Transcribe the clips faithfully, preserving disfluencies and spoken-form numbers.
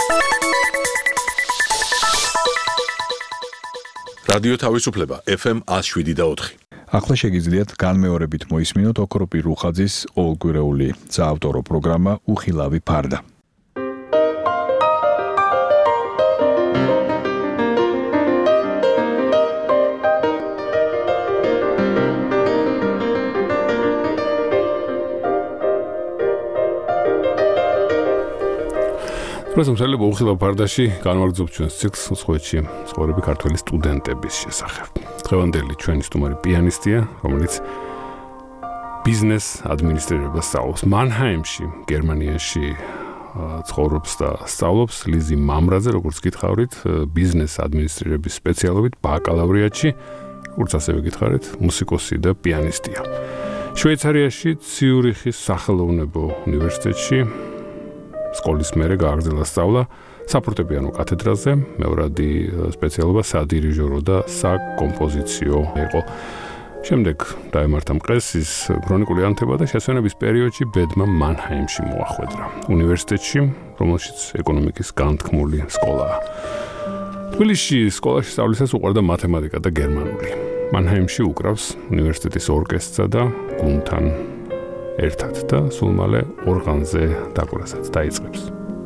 რადიო თავისუფლება ეფ ემ one oh seven და four. ახლა შეგიძლიათ განმეორებით მოისმინოთ ოქროპირ რუხაძის ყოველკვირეული საავტორო პროგრამა უხილავი ფარდა. პრესამსალებ უხილავი ფარდაში განვაგრძობთ ჩვენს ციკლს მსხვერპლში ცხოვრები ქართველი სტუდენტების შესახებ. დღევანდელი ჩვენი სტუმარი პიანისტია, რომელიც ბიზნეს ადმინისტრირებას სწავლობს მანჰაიმში, გერმანიაში ცხოვრობს და სწავლობს. ლიზი მამრაძე, როგორც გითხარით, ბიზნეს ადმინისტრირების სპეციალობით ბაკალავრიატში, როგორც ასევე გითხარით, მუსიკოსი და პიანისტია. შვეიცარიაში ციურიხის სახელოვნებო უნივერსიტეტში სკოლის მერე გააგრძელა სწავლა საფორტეპიანო კათედრაზე, მეორადი სპეციალობა სადირიჟორო და საკომპოზიციო იყო. შემდეგ დაემართა მყეს ის ქრონიკული ანთება და შესვენების პერიოდში ბედმა მანჰაიმში მოახვედრა, უნივერსიტეტში, რომელშიც ეკონომიკის განთქმული სკოლაა. თბილისში სკოლაში სწავლისას უყვარდა მათემატიკა და გერმანული. მანჰაიმში უკრავს უნივერსიტეტის ორკესტრსა და გუნდთან ერთად და სულ მალე ორღანზე დაკვრასაც დაიწყებს.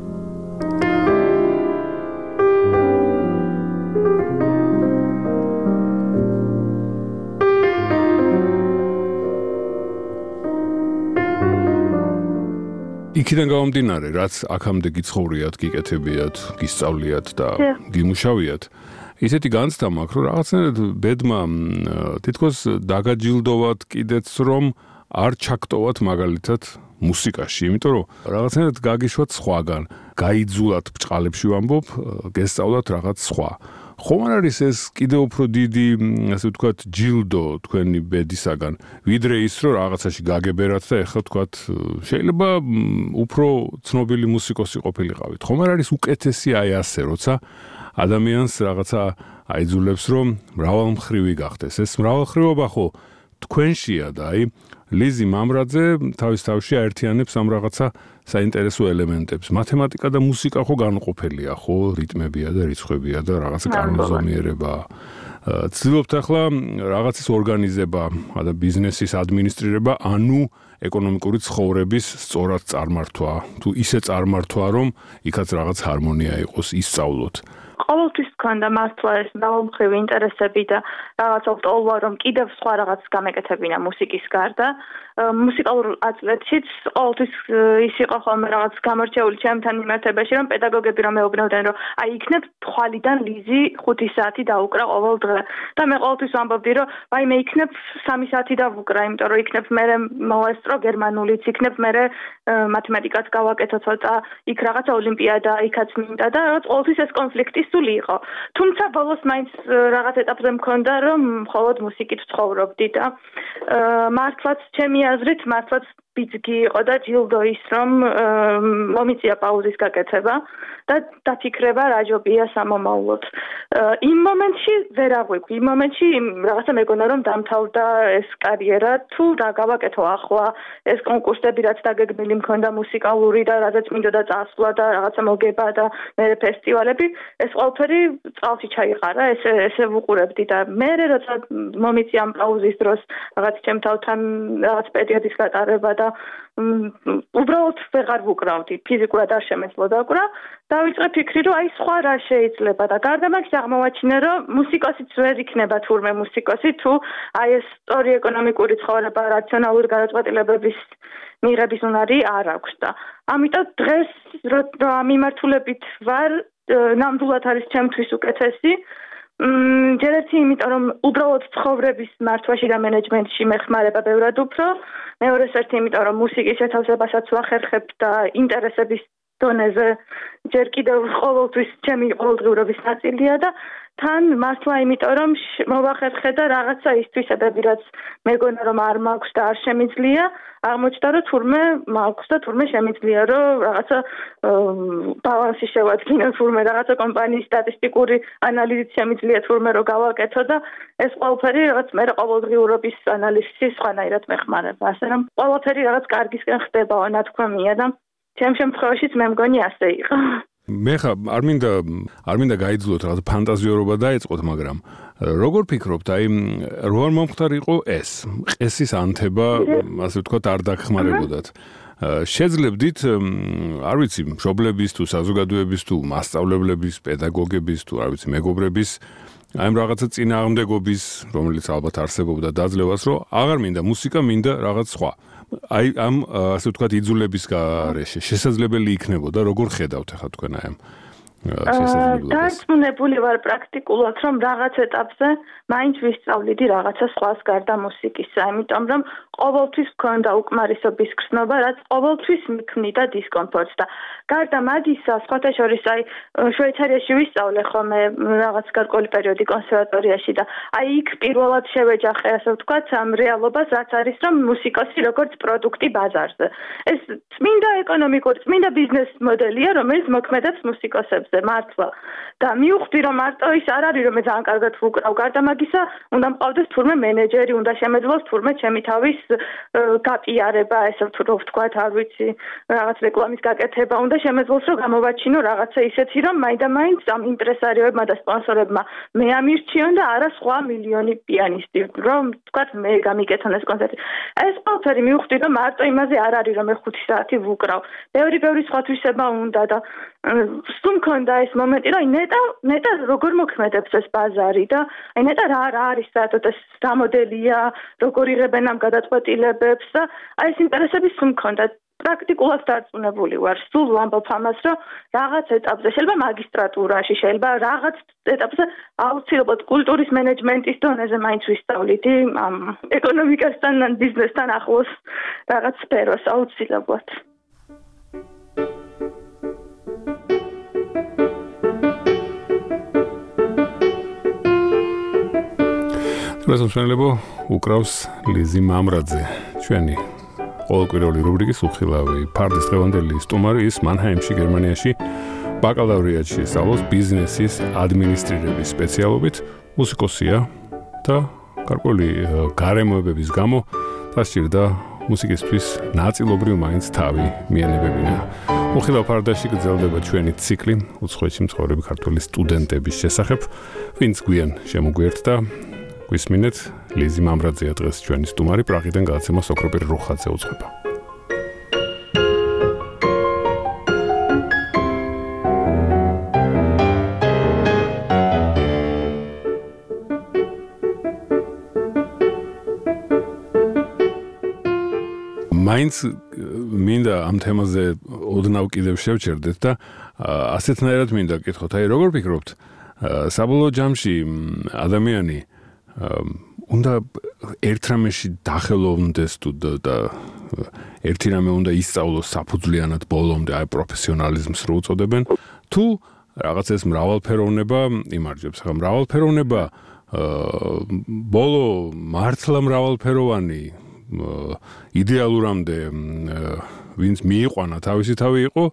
იქიდან გამომდინარე, რაც აქამდე გიცხოვრიათ, გიკეთებიათ, გისწავლიათ და გიმუშავიათ, ისეთი განცდა მაქვს, რომ რაღაცნაირად ბედმა თითქოს დაგაჯილდოვათ კიდეც, რომ არ ჩაგტოვათ მაგალითად მუსიკაში, იმიტომ რომ რაღაცნაირად გაგიშვათ სხვაგან, გაიძულათ ბჭყალებში ვამბობ, გესწავლათ რაღაც სხვა. ხომ არ არის ეს კიდევ უფრო დიდი, ასე ვთქვათ, ჯილდო თქვენი ბედისაგან, ვიდრე ის, რომ რაღაცაში გაგებერათ და ეხლა ვთქვათ, შეიძლება უფრო ცნობილი მუსიკოსი ყოფილიყავით. ხომ არ არის უკეთესი აი ასე, როცა ადამიანს რაღაცა აიძულებს, რომ მრავალმხრივი გახდეს. ეს მრავალმხრივობა ხო თქვენშია და აი ლიზი მამრაძე თავის თავში აერთიანებს ამ რაღაცა საინტერესო ელემენტებს. მათემატიკა და მუსიკა ხო განუყოფელია, ხო, რიტმებია და რიცხვებია და რაღაცა კანონზომიერება. ცდილობთ ახლა რაღაცის ორგანიზება და ბიზნესის ადმინისტრირება, ანუ ეკონომიკური ცხოვრების სწორად წარმართვა, თუ ისე წარმართვა, რომ იქაც რაღაც ჰარმონია იყოს, ისწავლოთ. ყოველთვის გქონდა მართლა ეს მრავალმხრივი ინტერესები და რაღაც ოპტოლვა, რომ კიდევ სხვა რაღაც გამეკეთებინა მუსიკის გარდა. მუსიკალურ აწლეთშიც ყოველთვის ის იყო ხოლმე რაღაც გამორჩეული ჩემთან მიმართებაში, რომ პედაგოგები რომ მეუბნებდნენ, რომ აი იქნებ თვალიდან ლიზი ხუთი საათი დაუკრა ყოველ დღე. და მე ყოველთვის ვამბობდი, რომ აი მე იქნებ სამი საათი დავუკრა, იმიტომ რომ იქნებ მე მოვესწრო გერმანულიც, იქნებ მე მათემატიკაც გავაკეთო ცოტა, იქ რაღაცა ოლიმპიადა, იქაც მინდა და რაღაც ყოველთვის ეს კონფლიქტი სული იყო. თუმცა ბოლოს მაინც რაღაც ეტაპზე მქონდა, რომ მხოლოდ მუსიკით ვცხოვრობდი და მართლაც ჩემი აზრით მართლაც ბიძგი იყო და ჯილდო ის, რომ მომიწია პაუზის გაკეთება და დაფიქრება რა ჯობია სამომავლოდ. იმ მომენტში ვერ აღვიქვი, იმ მომენტში რაღაცა მეგონა რომ დამთავრდა ეს კარიერა, თუ რა გავაკეთო ახლა, ეს კონკურსები რაც დაგეგმილი მქონდა მუსიკალური და რაზეც მინდოდა წასვლა და რაღაცა მოგება და მე ფესტივალები, ეს ყველაფერი წყალში ჩაიყარა, ესე ესე ვუყურებდი და მე როცა მომიწია ამ პაუზის დროს რაღაც ჩემ თავთან რაღაც პერიოდის გატარება და უბრალოდ ვეღარ ვუკრავდი, ფიზიკურად არ შემეძლოდა უკრა. დავიწყე ფიქრი, რომ აი სხვა რა შეიძლება და გარდა მაგის აღმოვაჩინე, რომ მუსიკოსიც ვერ იქნება თურმე მუსიკოსი, თუ აი ეს სწორი ეკონომიკური ცხოვრება, რაციონალური გადაწყვეტილებების მიღების უნარი არ აქვს და ამიტომ დღეს რა მიმართულებით ვარ, ნამდვილად არის ჩემთვის უკეთესი. ჯერ ერთი იმიტომ, რომ უბრალოდ ცხოვრების მართვაში და მენეჯმენტში მეხმარება ბევრად უფრო. მეორე ერთი იმიტომ, რომ მუსიკის შეთავსებასაც ვახერხებ და ინტერესების დონეზე ჯერ კიდევ ყოველთვის ჩემი ყოველდღიურობის ნაწილია და თან მართლა იმიტომ, რომ მოვახერხე და რაღაცა ის თვისებები, რაც მეგონა რომ არ მაქვს და არ შემიძლია, აღმოჩნდა, რომ თურმე მაქვს და თურმე შემიძლია, რომ რაღაცა ბალანსი შევადგინო, თურმე რაღაცა კომპანიის სტატისტიკური ანალიზით შემიძლია თურმე რომ გავაკეთო და ეს ყველაფერი რაღაც მე ყოველდღიურობის ანალიზის სხვანაირად მეხმარება. ასე რომ ყველაფერი რაღაც კარგისკენ ხდებაო, ნათქვამია და ჩემ შემთხვევაშიც მე მგონი ასე იყო. მე ხა არ მინდა არ მინდა გაიძლოთ რაღაც ფანტაზიორობა დაეწყოთ, მაგრამ როგორ ფიქრობთ, აი რო არ მომხდარიყო ეს ყესის ანთება, ასე ვთქვათ, არ დაგხმარებოდათ. შეძლებდით, არ ვიცი, მშობლების თუ საზოგადოების თუ მასწავლებლების, პედაგოგების თუ არ ვიცი, მეგობრების აი ამ რაღაცა წინააღმდეგობის, რომელიც ალბათ არსებობდა დაძლევას, რომ აღარ მინდა მუსიკა, მინდა რაღაც სხვა. აი ამ ასე ვთქვათ იძულების გარეშე შესაძლებელი იქნებოდა, როგორ ხედავთ ახლა თქვენ აი ამ შესაძლებლობას? დარწმუნებული ვარ პრაქტიკულად, რომ რაღაც ეტაპზე მაინც ვისწავლიდი რაღაცა სხვას გარდა მუსიკისა, იმიტომ რომ ყოველთვის მქონდა უკმარისობის გრძნობა, რაც ყოველთვის მიქმნიდა დისკომფორტს და გარდა მაგისა, სხვათა შორის აი შვეიცარიაში ვისწავლე ხოლმე რაღაც გარკვეული პერიოდი კონსერვატორიაში და აი იქ პირველად შევეჯახე, ასე ვთქვათ, ამ რეალობას, რაც არის, რომ მუსიკოსი როგორც პროდუქტი ბაზარზე. ეს წმინდა ეკონომიკური, წმინდა ბიზნეს მოდელია, რომელიც მოქმედებს მუსიკოსებზე მართლა. და მივხვდი, რომ მარტო ის არ არის, რომ მე ძალიან კარგად ვუკრავ, გარდა მაგისა, უნდა მყავდეს თურმე მენეჯერი, უნდა შემეძლოს თურმე ჩემი თავის გაპიარება, ესე ვთქვათ, არ ვიცი, რაღაც რეკლამის გაკეთება, უნდა შემეძლოს, რომ გამოვაჩინო რაღაცა ისეთი, რომ მაინდა-მაინც ამ იმპრესარიოებმა და სპონსორებმა მე ამირჩიონ და არა სხვა მილიონი პიანისტი, რომ ვთქვათ, მე გამიკეთონ ეს კონცერტი. ეს ყველაფერი მივხვდი, რომ მარტო იმაზე არ არის, რომ მე ხუთი საათი ვუკრავ. ბევრი-ბევრი სხვა თვისება უნდა და სულ მქონდა ეს მომენტი, რომ ნეტა, ნეტა როგორ მოქმედებს ეს ბაზარი და აი ნეტა რა რა არის საერთოდ ეს რა მოდელია, როგორ იღებენ ამ გადაწყვეტილებებს და აი ეს ინტერესები სულ მქონდა. პრაქტიკულად დარწმუნებული ვარ, სულ ვამბობ ამას, რომ რაღაც ეტაპზე, შეიძლება მაგისტრატურაში, შეიძლება რაღაც ეტაპზე აუცილებლად კულტურის მენეჯმენტის დონეზე მაინც ვისწავლიდი ამ ეკონომიკასთან, ბიზნესთან ახლოს რაღაც სფეროს აუცილებლად. რასამშენებო უკრავს ლიზი მამრაძე, ჩვენი ყოველკვირეული რუბრიკის უხილავი ფარდის დღევანდელი სტუმარი, ის მანჰაიმში, გერმანიაში ბაკალავრიატში სწავლობს ბიზნესის ადმინისტრირების სპეციალობით, მუსიკოსია და გარკვეული გარემოებების გამო დასჭირდა მუსიკისთვის ნაწილობრივ მაინც თავი მიენებებინა. უხილავ ფარდაში გრძელდება ჩვენი ციკლი უცხოეთში მცხოვრები ქართველი სტუდენტების შესახებ, ვინც გვიან შემოგვიერთდა. ვისმინეთ, ლიზი მამრაძეა დღეს ჩვენი სტუმარი, პრაღიდან გადაცემა სოკროპირ რუხაძე უძღვება. მაინც მინდა ამ თემაზე ოდნავ კიდევ შევჩერდეთ და ასეთნაირად მინდა გკითხოთ, აი როგორ ფიქრობთ, საბოლოო ჯამში ადამიანი უნდა ერთ რამეში დახელოვნდეს თუ და ერთი რამე უნდა ისწავლოს საფუძვლიანად ბოლომდე, აი პროფესიონალიზმს რო უწოდებენ, თუ რაღაც ეს მრავალფეროვნება იმარჯვებს. ახლა მრავალფეროვნება ბოლო მართლა მრავალფეროვანი იდეალურამდე ვინც მიიყვანა თავისი თავი იყო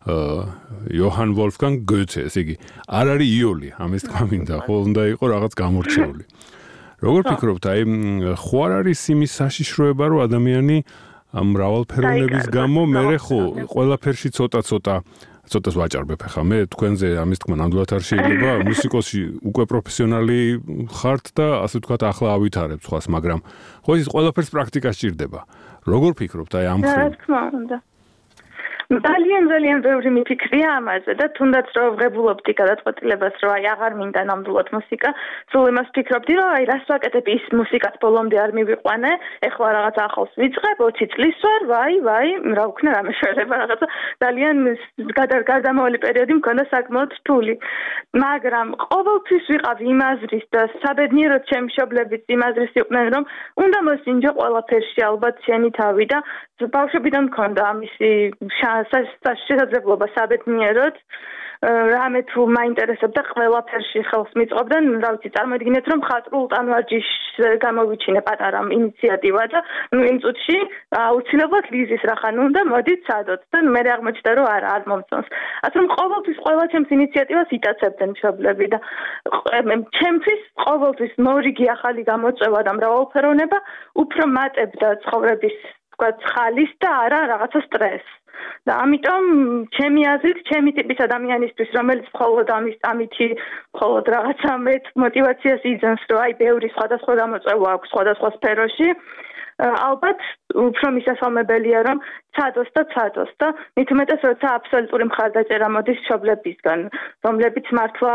იოჰან ვოლფგანგ გოეთე, ესე იგი არ არის იოლი, ამის თქმა მინდა, ხო უნდა იყო რაღაც გამორჩეული. როგორ ფიქრობთ, აი ხო არ არის იმის საშიშროება, რომ ადამიანი ამ მრავალფეროვნების გამო მერე ხო ყველაფერში ცოტა-ცოტა ცოტას ვაჭარბებ ახლა მე თქვენზე ამის თქმა ნამდვილად არ შეიძლება, მუსიკოსი უკვე პროფესიონალი ხართ და ასე ვთქვათ ახლა ავითარებ სხვას, მაგრამ ხო ის ყველაფერს პრაქტიკა სჭირდება. როგორ ფიქრობთ, აი ამ რა თქმა უნდა. ძალიან ძალიან ბევრი მიფიქრია ამაზე და თუნდაც რომ ვღებულობდი გადაწყვეტილებას, რომ აი აღარ მინდა ნამდვილად მუსიკა, სულ იმას ვფიქრობდი, რომ აი რას ვაკეთებ, ის მუსიკაც ბოლომდე არ მივიყვანე, ეხლა რაღაც ახალს ვიწყებ, ოცი წლის ვარ, ვაი, ვაი, რა ვქნა, რა მეშველება, რაღაცა ძალიან გარდამავალი პერიოდი მქონდა საკმაოდ რთული. მაგრამ ყოველთვის ვიყავ იმ აზრის და საბედნიეროდ ჩემი მშობლებიც იმ აზრის იყვნენ, რომ უნდა მოსინჯო ყველაფერში ალბათ შენი თავი და ბავშვობიდან მქონდა ამისი შესაძლებლობა საბედნიეროდ რამე თუ მაინტერესებდა ყველაფერში ხელს მიწვავდნენ, რა ვიცი, წარმოიდგინეთ, რომ ხატრულ ტანვარჯიშს გამოვიჩინე პატარა ინიციატივა და ნუ იმ წუთში აუცილებლად ლიზის რახან უნდა მოდით სადოთ და მე აღმოჩნდა, რომ არა, არ მომწონს. ასე რომ ყოველთვის ყველა ჩემს ინიციატივას იტაცებდნენ მშობლები და ჩემთვის ყოველთვის მორიგი ახალი გამოწვევა და მრავალფეროვნება უფრო მატებდა ცხოვრების ხალის და არა რაღაცა სტრესს. და ამიტომ ჩემი აზრით, ჩემი ტიპის ადამიანისთვის, რომელიც მხოლოდ ამის ამითი მხოლოდ რაღაცა მეტ мотиваციას იძენს, რომ აი ბევრი სხვადასხვა გამოწვევა აქვს სხვადასხვა სფეროში, ალბათ უფრო მისასალმებელია რომ ცადოს და ცადოს და მით უმეტეს როცა აბსოლუტური მხარდაჭერა მოდის მშობლებისგან, რომლებიც მართლა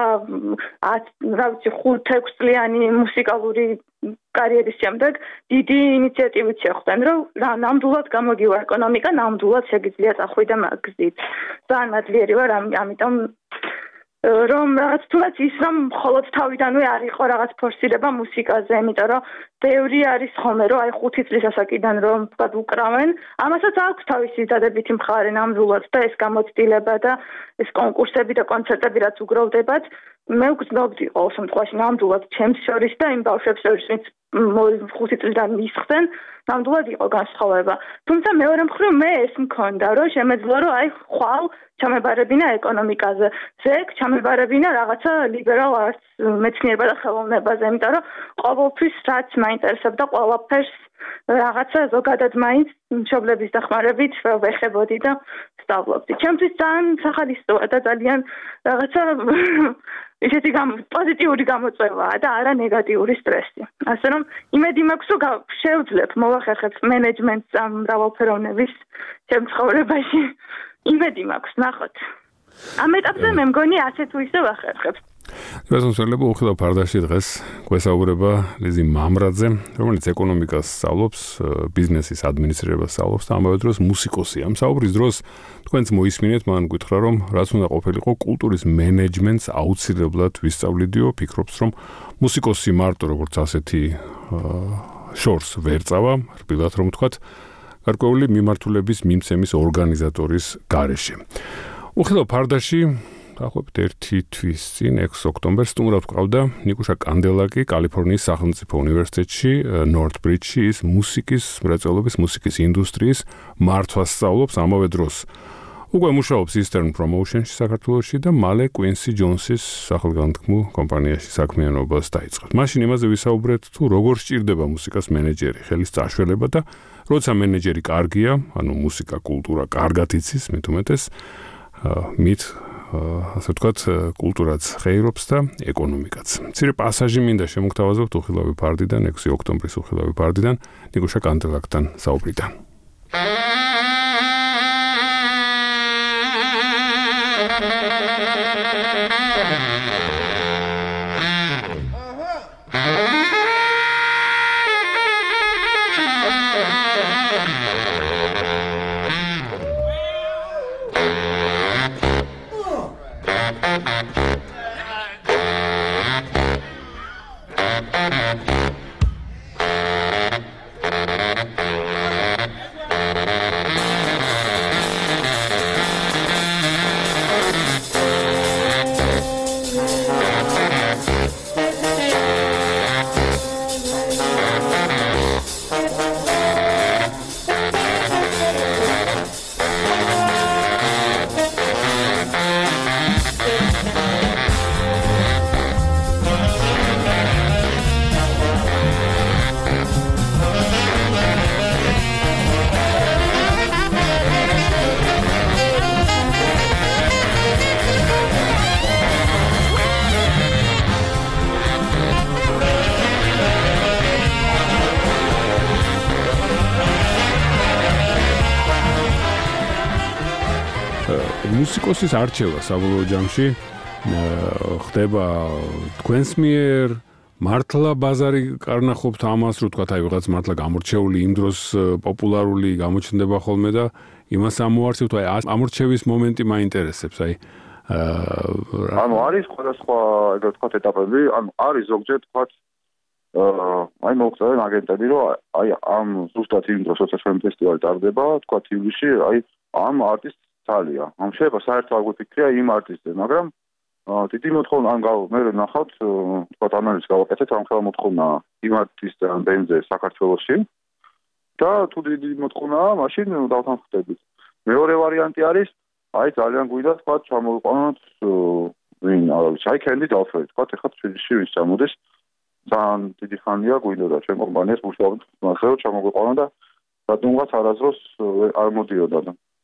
რა ვიცი ხუთ-ექვს წლიანი მუსიკალური კარიერის შემდეგ დიდი ინიციატივით შეხვდნენ, რომ ნამდვილად გამოგივა ეკონომიკა, ნამდვილად შეგიძლია წახვიდე მაგ გზით. ძალიან მადლიერი ვარ, ამიტომ რომ რაღაც თუნდაც ის რომ მხოლოდ თავიდანვე არ იყო რაღაც ფორსირება მუსიკაზე, იმიტომ რომ ბევრი არის ხოლმე რომ აი ხუთი წლის ასაკიდან რომ თქვა უკრავენ, ამასაც აქვს თავისი დადებითი მხარე ნამდვილად და ეს გამოცდილება და ეს კონკურსები და კონცერტები რაც უგროვდებათ, მე ვგრძნობდი ყოველ შემთხვევაში ნამდვილად ჩემს შორის და იმ ბავშვებს შორის, ვინც ხუთი წლიდან მისხდნენ, ნამდვილად იყო განსხვავება. თუმცა მეორე მხრივ მე ეს მქონდა, რომ შემეძლო რომ აი ხვალ ჩამებარებინა ეკონომიკაზე, ზეგ ჩამებარებინა რაღაცა ლიბერალ არტს, მეცნიერება და ხელოვნებაზე, იმიტომ რომ ყოველთვის რაც მაინტერესებდა ყველაფერს რაღაცა ზოგადად მაინც მშობლების დახმარებით ვეხებოდი და ვსწავლობდი. ჩემთვის ძალიან სახალისოა და ძალიან რაღაცა ისეთი პოზიტიური გამოწვევაა და არა ნეგატიური სტრესი. ასე რომ იმედი მაქვს, რომ შევძლებ მოვახერხებ მენეჯმენტს ამ მრავალფეროვნების ჩემ ცხოვრებაში. იმედი მაქვს, ნახოთ. ამ ეტაპზე მე მგონი ასე თუ ისე ვახერხებ. გასამსვლელობა უხილავ ფარდაში დღეს გვესაუბრება ლიზი მამრაძე, რომელიც ეკონომიკას სწავლობს, ბიზნესის ადმინისტრირებას სწავლობს და ამავე დროს მუსიკოსია. ამ საუბრის დროს თქვენც მოისმინეთ, მან გითხრა, რომ რაც უნდა ყოფილიყო კულტურის მენეჯმენტს აუცილებლად ვისწავლიდიო, ფიქრობს, რომ მუსიკოსი მარტო როგორც ასეთი შორს ვერ წავა, რბილად რომ ვთქვათ, გარკვეული მიმართულების მიმცემის ორგანიზატორის გარეშე. უხილავ ფარდაში დაახლოებით ერთი თვის წინ ექვსი ოქტომბერს სტუმრად ვყავდა ნიკუშა კანდელაკი კალიფორნიის სახელმწიფო უნივერსიტეტში ნორთბრიჯში ის მუსიკის მრეწველობის მუსიკის ინდუსტრიის მართვას სწავლობს ამავე დროს უკვე მუშაობს Eastern Promotion-ში საქართველოში და მალე Quincy Jones-ის სახელგანთქმულ კომპანიაში საქმიანობას დაიწყებს. მაშინ იმაზე ვისაუბრეთ თუ როგორ სჭირდება მუსიკას მენეჯერი, ხელის წაშველება და როცა მენეჯერი კარგია, ანუ მუსიკა კულტურა კარგად იცის, მით უმეტეს მით ასე ვთქვათ, კულტურაც ხეირობს და ეკონომიკაც. მცირე პასაჟი მინდა შემოგთავაზოთ უხილავი ფარდიდან, ექვსი ოქტომბრის უხილავი ფარდიდან, ნიკუშა კანდელაკთან საუბრიდან. მუსიკოსის არჩევა საბოლოო ჯამში ხდება თქვენს მიერ მართლა ბაზარი კარნახობთ ამას, რომ თქვა, აი ვიღაც მართლა გამორჩეული იმ დროს პოპულარული გამოჩნდება ხოლმე და იმას ამოარჩევთ, აი ამორჩევის მომენტი მაინტერესებს, აი ანუ არის სხვადასხვა, ეგრეთ ვთქვათ, ეტაპები, ანუ არის ზოგჯერ ვთქვათ, აი მოგწევენ აგენტები, რომ აი ამ ზუსტად იმ დროს, როცა ჩვენ ფესტივალი ტარდება, ვთქვათ, ივლისში, აი ამ არტისტს ძალია. ამ შეიძლება საერთოდ არ გვიფიქრია იმ არტისტზე, მაგრამ დიდი მოთხოვნა ამ გავ მე ნახავთ, თქვა ანალიზს გავაკეთეთ, ამ ხელა მოთხოვნა იმ არტისტზე ან ბენდზე საქართველოში და თუ დიდი მოთხოვნაა, მაშინ დავთანხმდებით. მეორე ვარიანტი არის, აი ძალიან გვიდა თქვა ჩამოვიყვანოთ ვინ, არა ვიცი, აი კენდი დავფრეთ, თქვა ეხლა თბილისში ვის ჩამოდის, ძალიან დიდი ხანია გვინდოდა ჩვენ კომპანიას მუშაობთ, მაგრამ ჩამოვიყვანა და რატომღაც არასდროს არ მოდიოდა და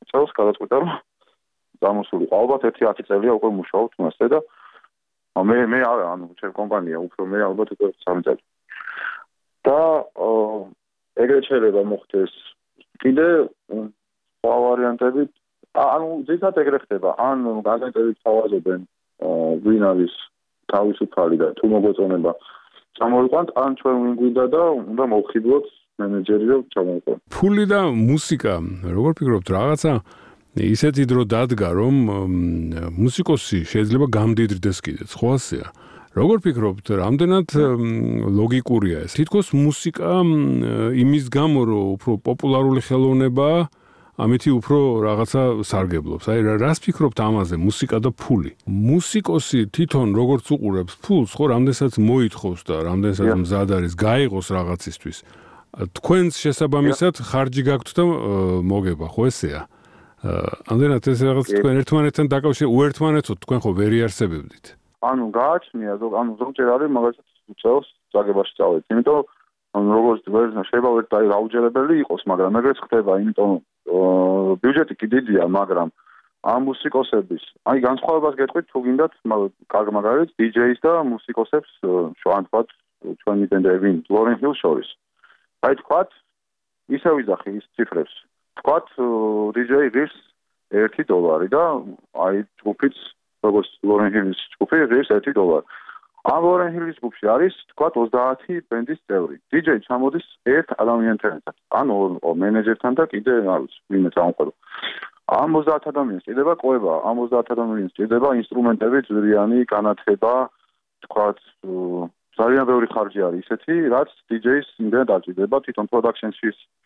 წელს გადაწყვიტა რომ დამოსულიყო. ალბათ ერთი ათი წელია უკვე მუშაობთ მასზე და მე მე არა, ანუ ჩემ კომპანია უფრო მე ალბათ უკვე სამი წელი. და ეგრეთ შეიძლება მოხდეს კიდე სხვა ვარიანტები, ანუ ძირითადად ეგრე ხდება, ან აგენტები თავაზობენ ვინ არის თავისუფალი და თუ მოგვეწონება წამოვიყვანთ, ან ჩვენ ვინ გვინდა და უნდა მოვხიბლოთ მენეჯერი რომ ჩამოვიყვანოთ. ფული და მუსიკა, როგორ ფიქრობთ, რაღაცა ისეთი დრო დადგა, რომ მუსიკოსი შეიძლება გამდიდრდეს კიდეც, ხო ასეა? როგორ ფიქრობთ, რამდენად ლოგიკურია ეს? თითქოს მუსიკა იმის გამო, რომ უფრო პოპულარული ხელოვნებაა, ამითი უფრო რაღაცა სარგებლობს. აი, რას ფიქრობთ ამაზე, მუსიკა და ფული? მუსიკოსი თვითონ როგორც უყურებს ფულს, ხო, რამდენსაც მოითხოვს და რამდენსაც მზად არის გაიღოს რაღაცისთვის. თქვენს შესაბამისად ხარჯი გაქვთ და მოგება, ხო ესეა? ამდენად ეს რაღაც თქვენ ერთმანეთთან დაკავშირებით, უერთმანეთოდ თქვენ ხო ვერ იარსებებდით? ანუ გააჩნია, ანუ ზოგჯერ არის მაგალითად უწევს წაგებაში წავედით. იმიტომ როგორც ვერ შეიძლება ვერ დაუჯერებელი იყოს, მაგრამ ეგრეც ხდება, იმიტომ ბიუჯეტი კი დიდია, მაგრამ ამ მუსიკოსების, აი განსხვავებას გეტყვით, თუ გინდათ, მაგალითად დი ჯეის და მუსიკოსებს შევანთქვათ ჩვენი ბენდები, ლორენ ჰილს შორის. აი თქვათ, ისე ვიზახი ის ციფრებს. თქვათ დი ჯეი ღირს ერთი დოლარი და აი ჯგუფიც როგორც ლორენ ჰილის ჯგუფი ღირს ერთი დოლარი. ამ ლორენ ჰილის ჯგუფში არის თქვათ ოცდაათი ბენდის წევრი. დი ჯეი ჩამოდის ერთ ადამიანთან, ანუ მენეჯერთან და კიდე არის ვინმე წამოყვება. ამ ოცდაათ ადამიანს ჭირდება ყובה, ამ ოცდაათ ადამიანს ჭირდება ინსტრუმენტები, ძვირიანი, განათება, თქვათ ძალიან ბევრი ხარჯი არის ისეთი, რაც დი ჯეის იმდენ დაჭირდება თვითონ პროდაქშენში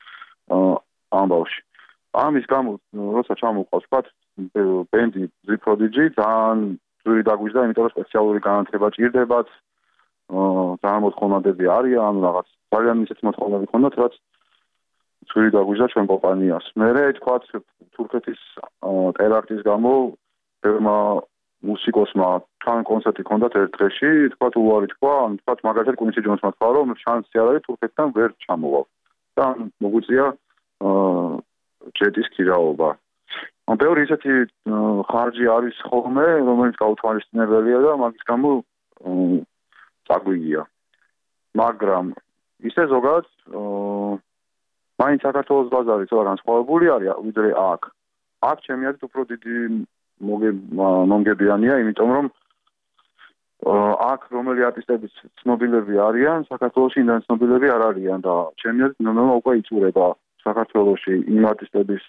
ამბავში. ამის გამო, როცა ჩამოყავს, თქვათ ბენდი The Prodigy ძალიან ძვირი დაგვიждდა, იმიტომ რომ სპეციალური განათლება ჭირდებათ, ძალიან მოთხოვნადები არიან, ანუ რაღაც ძალიან ისეთი მოთხოვნები ჰქონდათ, რაც ძვირი დაგვიждდა ჩვენ კომპანიას. მერე თქვათ თურქეთის ტერაქტის გამო ფერმა მუსიკოსმა თან კონცერტი ჰქონდათ ერთ დღეში, თქვათ უარი თქვა, ან თქვათ მაგალითად კუინსი ჯონსმა თქვა, რომ შანსი არ არის თურქეთთან ვერ ჩამოვალ. და მოგვიწია ჯეტის ქირაობა. ან ბევრი ისეთი ხარჯი არის ხოლმე, რომელიც გაუთვალისწინებელია და მაგის გამო წაგვიგია. მაგრამ ისე ზოგადად მაინც საქართველოს ბაზარი ცოტა განსხვავებული არის ვიდრე აქ. აქ ჩემი აზრით უფრო დიდი მომგებიანია, იმიტომ რომ აქ რომელი არტისტები ცნობილები არიან, საქართველოში იმდან ცნობილები არ არიან და ჩემი აზრით ნორმალურად უკვე იწურება საქართველოში იმ არტისტების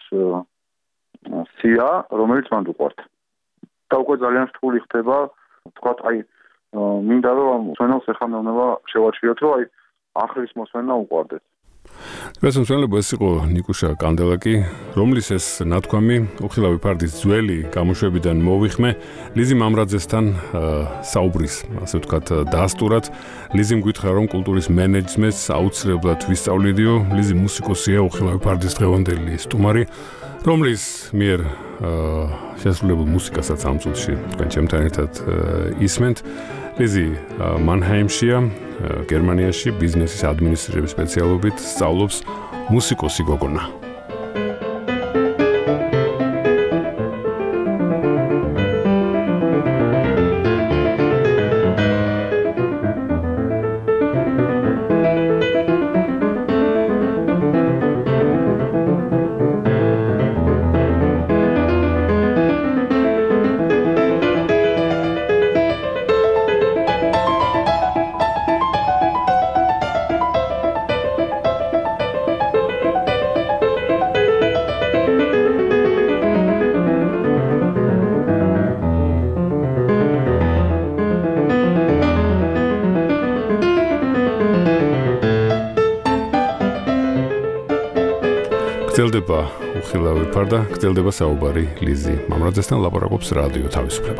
სია, რომელიც მანდ უყვართ. და უკვე ძალიან რთული ხდება, თქვათ, აი, მინდა რომ ჩვენს ეხამოვნება შევაჩვიოთ, რომ აი, ახლის მოსვენა უყვარდეთ. დღეს მსმენელებო, ეს იყო ნიკუშა კანდელაკი, რომლის ეს ნათქვამი უხილავი ფარდის ძველი გამოშვებიდან მოვიხმე ლიზი მამრაძესთან საუბრის, ასე ვთქვათ, დაასტურად. ლიზიმ გითხრა, რომ კულტურის მენეჯმენტს აუცილებლად ვისწავლიდიო. ლიზი მუსიკოსია, უხილავი ფარდის დღევანდელი სტუმარი, რომლის მიერ შესრულებულ მუსიკასაც ამ წუთში თქვენ ჩემთან ერთად ისმენთ. ლიზი მანჰაიმშია, გერმანიაში ბიზნესის ადმინისტრირების სპეციალობით სწავლობს მუსიკოსი გოგონა. გრძელდება უხილავი ფარდა, გრძელდება საუბარი ლიზი მამრაძესთან, ლაპარაკობს რადიო თავისუფლება.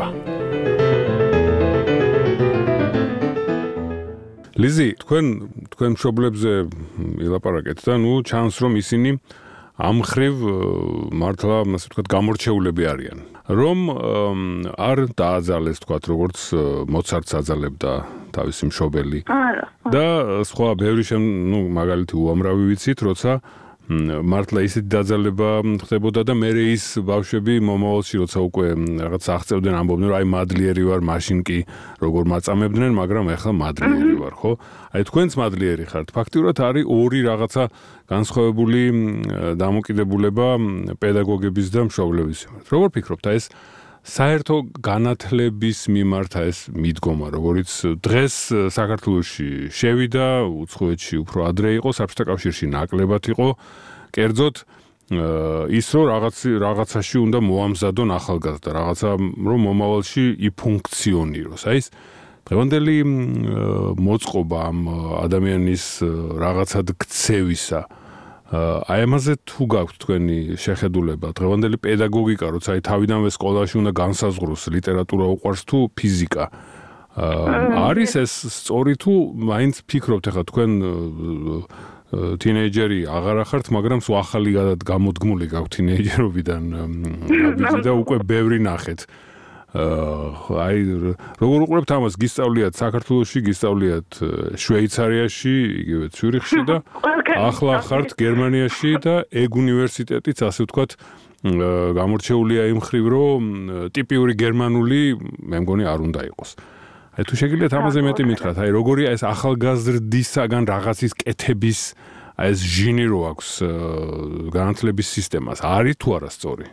ლიზი, თქვენ თქვენ მშობლებზე ილაპარაკეთ და ნუ ჩანს რომ ისინი ამ ხრივ მართლა, ასე ვთქვათ, გამორჩეულები არიან. რომ არ დააძალეს, თქვათ, როგორც მოცარტს აძალებდა თავისი მშობელი. არა. და სხვა ბევრი ნუ მაგალითი უამრავი ვიცით, როცა მართლა ისეთი დაძალება ხდებოდა და მე ის ბავშვები მომავალში როცა უკვე რაღაც აღწევდნენ ამბობდნენ რომ აი მადლიერი ვარ მაშინ კი როგორ მაწამებდნენ მაგრამ ეხლა მადლიერი ვარ ხო აი თქვენც მადლიერი ხართ ფაქტიურად არის ორი რაღაცა განსხვავებული დამოკიდებულება პედაგოგების და მშობლების მიმართ როგორ ფიქრობთ აი ეს საერთო განათლების მიმართ ეს მიდგომა, როგორც დღეს საქართველოში შევიდა, უცხოეთში უფრო ადრე იყო, საბჭოთა კავშირში ნაკლებად იყო, კერძოდ ის რომ რაღაც რაღაცაში უნდა მოამზადონ ახალგაზრდა, რაღაცა რომ მომავალში იფუნქციონიროს. აი ეს დღევანდელი მოწყობა ამ ადამიანის რაღაცად ქცევისა აი ამაზე თუ გაქვთ თქვენი შეხედულება დღევანდელი პედაგოგიკა როცა აი თავიდანვე სკოლაში უნდა განსაზღვროს ლიტერატურა უყვარს თუ ფიზიკა არის ეს სწორი თუ მაინც ფიქრობთ ახლა თქვენ თინეიჯერი აღარ ახართ მაგრამ სულ ახალი გამოდგმული გაქვთ თინეიჯერობიდან აბიჯი და უკვე ბევრი ნახეთ აი როგორ უყურებთ ამას გისწავლიათ საქართველოში გისწავლიათ შვეიცარიაში იგივე ციურიხში და ახლა ხართ გერმანიაში და ეგ უნივერსიტეტიც ასე ვთქვათ გამორჩეულია იმ მხრივ რომ ტიპიური გერმანული მე მგონი არ უნდა იყოს აი თუ შეგიძლიათ ამაზე მეტი მითხრათ აი როგორია ეს ახალგაზრდისაგან რაღაცის კეთების აი ეს ჟინი რო აქვს განათლების სისტემას არის თუ არა სწორი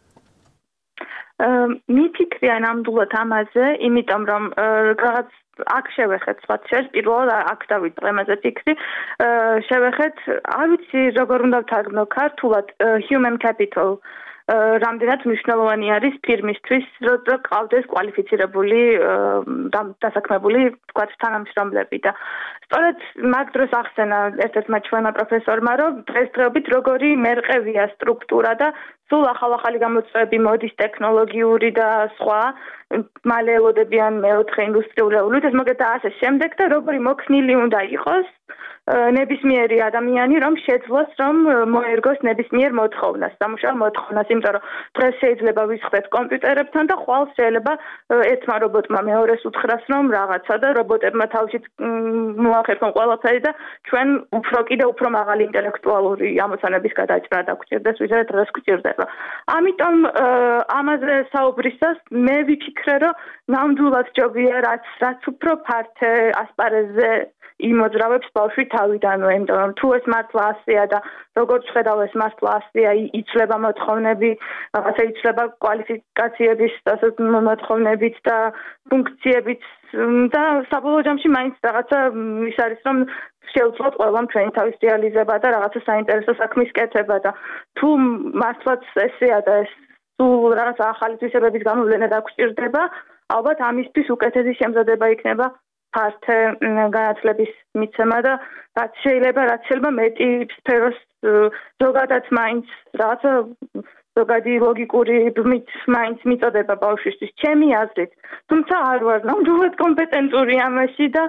მიფიქრია ნამდვილად ამაზე, იმიტომ რომ რაღაც აქ შევეხეთ სხვა შეს პირველად აქ დავიწყე ამაზე ფიქრი შევეხეთ არ ვიცი როგორ უნდა ვთარგმნო ქართულად human capital რამდენად მნიშვნელოვანი არის ფირმისთვის რომ ყავდეს კვალიფიცირებული დასაქმებული თქვათ თანამშრომლები და სწორედ მაგ დროს ახსენა ერთ-ერთმა ჩვენმა პროფესორმა რომ დღესდღეობით როგორი მერყევია სტრუქტურა და სულ ახალ-ახალი გამოწვევები მოდის ტექნოლოგიური და სხვა მალე ელოდებიან მეოთხე ინდუსტრიული რევოლუციას მოგეთ და ასე შემდეგ და როგორი მოქნილი უნდა იყოს ნებისმიერი ადამიანი რომ შეძლოს რომ მოერგოს ნებისმიერ მოთხოვნას, სამუშაო მოთხოვნას, იმიტომ რომ დღეს შეიძლება ვისხდეთ კომპიუტერებთან და ხვალ შეიძლება ერთმა რობოტმა მეორეს უთხრას რომ რაღაცა და რობოტებმა თავშიც მოახერხონ ყველაფერი და ჩვენ უფრო კიდე უფრო მაღალი ინტელექტუალური ამოცანების გადაჭრა დაგვჭირდეს, ვიდრე დღეს გვჭირდება. ამიტომ ამაზე საუბრისას მე ვიფიქრე რომ ნამდვილად ჯობია რაც რაც უფრო ფართე ასპარეზზე იმოძრავებს ბავშვი თავიდანვე, იმიტომ რომ თუ ეს მართლა ასეა და როგორც ხედავ ეს მართლა ასეა, იცლება მოთხოვნები, რაღაცა იცლება კვალიფიკაციების ასეთ მოთხოვნებით და ფუნქციებით და საბოლოო ჯამში მაინც რაღაცა ის არის რომ შეუძლოთ ყველამ ჩვენი თავის რეალიზება და რაღაცა საინტერესო საქმის კეთება და თუ მართლაც ესეა და ეს სულ რაღაცა ახალი თვისებების გამოვლენა დაგვჭირდება, ალბათ ამისთვის უკეთესი შემზადება იქნება ფართე განათლების მიცემა და რაც შეიძლება რაც შეიძლება მეტი სფეროს ზოგადად მაინც რაღაცა ზოგადი ლოგიკური ბმით მაინც მიწოდება ბავშვისთვის ჩემი აზრით თუმცა არ ვარ ნამდვილად კომპეტენტური ამაში და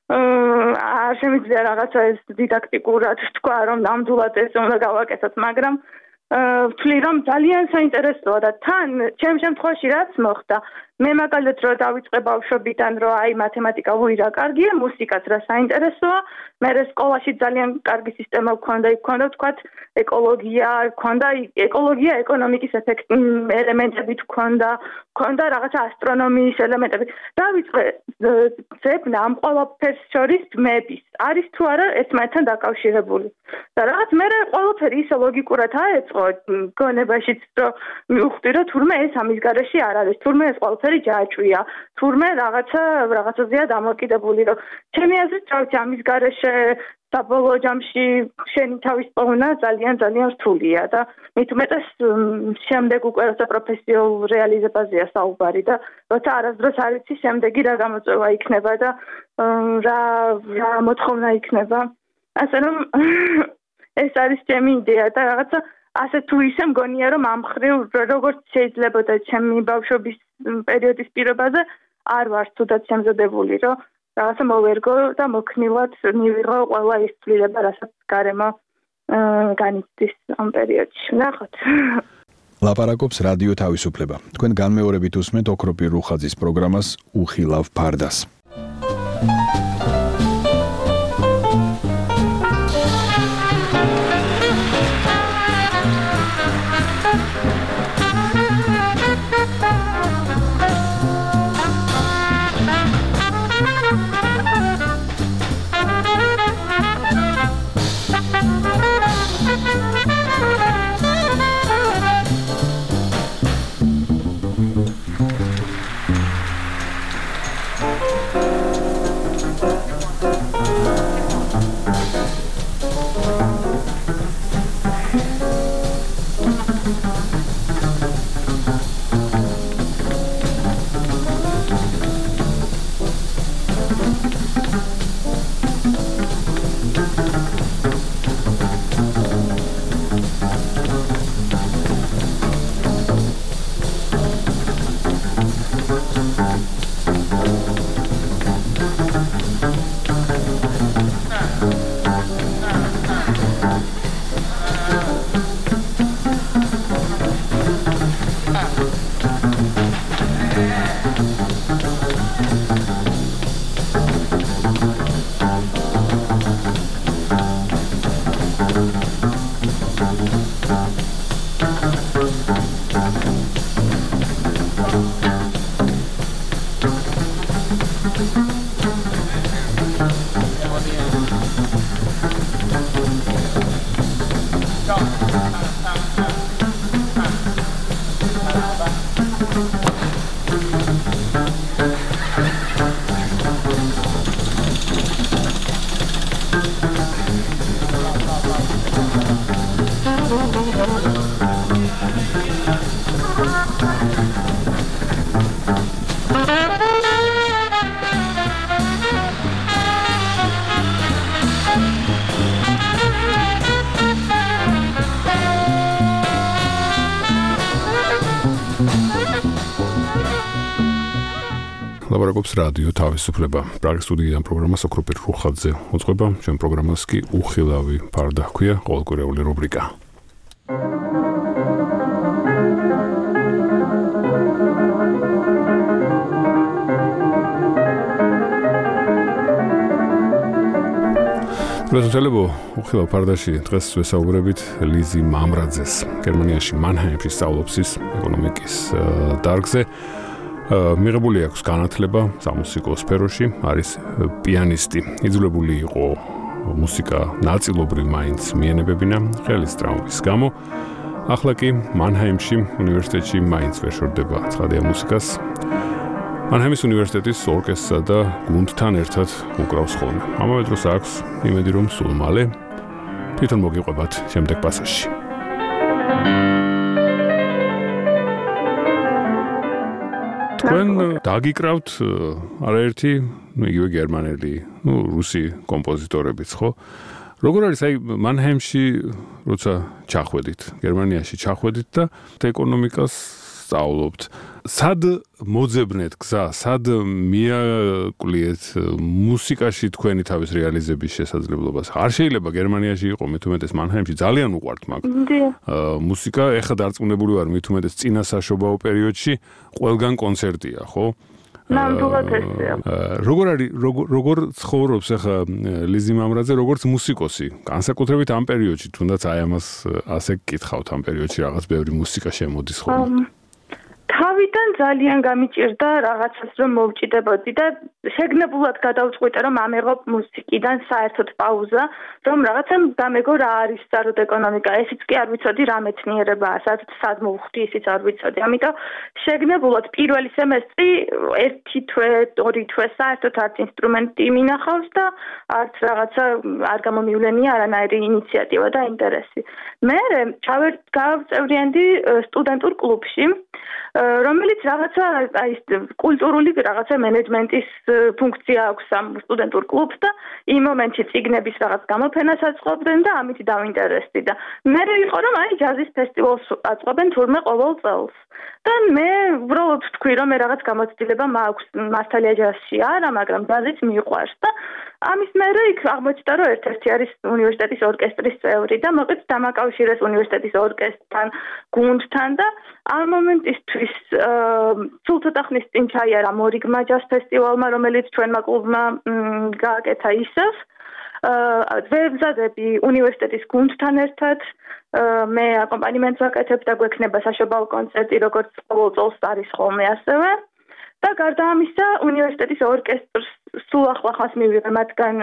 არ შემიძლია რაღაცა ეს დიდაქტიკურად თქვა რომ ნამდვილად ეს უნდა გავაკეთოთ მაგრამ ვთვლი რომ ძალიან საინტერესოა და თან ჩემ შემთხვევაში რაც მოხდა მე მაგალითად რო დავიწყე ბავშვობიდან რომ აი მათემატიკა ვირა კარგია მუსიკაც რა საინტერესოა მე სკოლაში ძალიან კარგი სისტემა გვქონდა იქ გვქონდა ვთქვათ ეკოლოგია გვქონდა ეკოლოგია ეკონომიკის ელემენტები გვქონდა გვქონდა რაღაცა ასტრონომიის ელემენტები დავიწყე ძებნა ამ ყველაფერს შორის ბმების არის თუ არა ერთმანეთთან დაკავშირებული და რაღაც მე ყველაფერი ისე ლოგიკურად აეწყო გონებაშიც რომ მივხვდი რომ თურმე ეს ამის გარეშე არ არის თურმე ეს ყველაფერი ჯაჭვია თურმე რაღაცა რაღაცაზეა დამოკიდებული რომ ჩემი აზრით თავი ამის გარეშე საბოლოო ჯამში შენი თავის პოვნა ძალიან ძალიან რთულია და მით უმეტეს შემდეგ უკვე როცა პროფესიულ რეალიზებაზეა საუბარი და როცა არასდროს არ იცი შემდეგი რა გამოწვევა იქნება და რა რა მოთხოვნა იქნება ასე რომ ეს არის ჩემი იდეა და რაღაცა ასე თუ ისე მგონია რომ ამ ხრივ როგორც შეიძლებოდა ჩემი ბავშვობის პერიოდის პირობაზე არ ვარ თუდად შემზადებული რომ რაღაცა მოვერგო და მოქნილად მივიღო ყველა ის ცვლილება რასაც გარემო განიცდის ამ პერიოდში ნახოთ ლაპარაკობს რადიო თავისუფლება თქვენ განმეორებით უსმენთ ოქროპირ რუხაძის პროგრამას უხილავ ფარდას ლაბორატორიის რადიო თავისუფლება. პრაღის სტუდიიდან პროგრამას ოქროპირ რუხაძე უძღვება. ჩვენ პროგრამას კი უხილავი ფარდა ჰქვია, ყოველკვირეული რუბრიკა. პრეზენტებო უხილავ ფარდაში დღეს ვესაუბრებით ლიზი მამრაძეს. გერმანიაში მანჰაიმში სწავლობს ის ეკონომიკის დარგზე. მიღებული აქვს განათლება სამუსიკო სფეროში, არის პიანისტი. იძულებული იყო მუსიკა ნაწილობრივ მაინც მიენებებინა ხელის ტრაუმის გამო. ახლა კი მანჰაიმში უნივერსიტეტში მაინც ვერ შორდება ცხადია მუსიკას. მანჰაიმის უნივერსიტეტის ორკესტრსა და გუნდთან ერთად უკრავს ხოლმე. ამავე დროს აქვს იმედი, რომ სულ მალე თვითონ მოგიყვებათ შემდეგ პასაჟში. თქვენ დაგიკრავთ არაერთი, ნუ იგივე გერმანელი, ნუ რუსი კომპოზიტორებიც, ხო? როგორ არის აი მანჰაიმში როცა ჩახვედით, გერმანიაში ჩახვედით და ეკონომიკას სწავლობთ. სად მოძებნეთ გზა, სად მიაკლიეთ მუსიკაში თქვენი თავის რეალიზების შესაძლებლობას? არ შეიძლება გერმანიაში იყო, მით უმეტეს მანჰაიმში ძალიან უყვართ მაგ. მუსიკა, ეხლა დარწმუნებული ვარ, მით უმეტეს წინა საშობაო პერიოდში ყველგან კონცერტია, ხო? ნამდვილად ესეა. როგორ არის როგორ ცხოვრობს ახლა ლიზი მამრაძე როგორც მუსიკოსი? განსაკუთრებით ამ პერიოდში, თუნდაც აი ამას ასე გკითხავთ ამ პერიოდში რაღაც ბევრი მუსიკა შემოდის ხოლმე. თავიდან ძალიან გამიჭირდა რაღაცას რომ მოვჭიდებოდი და შეგნებულად გადავწყვიტე რომ ამეღობ მუსიკიდან საერთოდ პაუზა, რომ რაღაცა გამეგო რა არის სწორედ ეკონომიკა. ესიც კი არ ვიცოდი რა მეცნიერებაა, სად სად მოვხვდი, ისიც არ ვიცოდი. ამიტომ შეგნებულად პირველი სემესტრი ერთი თვე, ორი თვე საერთოდ არც ინსტრუმენტი მინახავს და არც რაღაცა არ გამომივლენია არანაირი ინიციატივა და ინტერესი. მე გავწევრიანდი სტუდენტურ კლუბში, რომელიც რაღაცა აი კულტურული რაღაცა მენეჯმენტის ფუნქცია აქვს ამ სტუდენტურ კლუბს და იმ მომენტში ციგნების რაღაც გამოფენას აწყობდნენ და ამით დავინტერესდი და მე იყო რომ აი ჯაზის ფესტივალს აწყობენ თურმე ყოველ წელს და მე უბრალოდ ვთქვი რომ მე რაღაც გამოცდილება მაქვს მართალია ჯაზში არა, მაგრამ ჯაზიც მიყვარს და ამის მერე იქ აღმოჩნდა რომ ერთ-ერთი არის უნივერსიტეტის ორკესტრის წევრი და მოკლედ დამაკავშირეს უნივერსიტეტის ორკესტრთან, გუნდთან და ამ მომენტისთვის სულ ცოტა ხნის წინ ჩაიარა მორიგმა ჯაზ ფესტივალმა, რომელიც ჩვენმა კლუბმა გააკეთა ისევ. ვებზადები უნივერსიტეტის გუნდთან ერთად, მე აკომპანიმენტს ვაკეთებ და გვექნება საშობაო კონცერტი, როგორც ყოველ წელს არის ხოლმე ასევე. და გარდა ამისა, უნივერსიტეტის ორკესტრს სულ ახლახანს მივიღე მათგან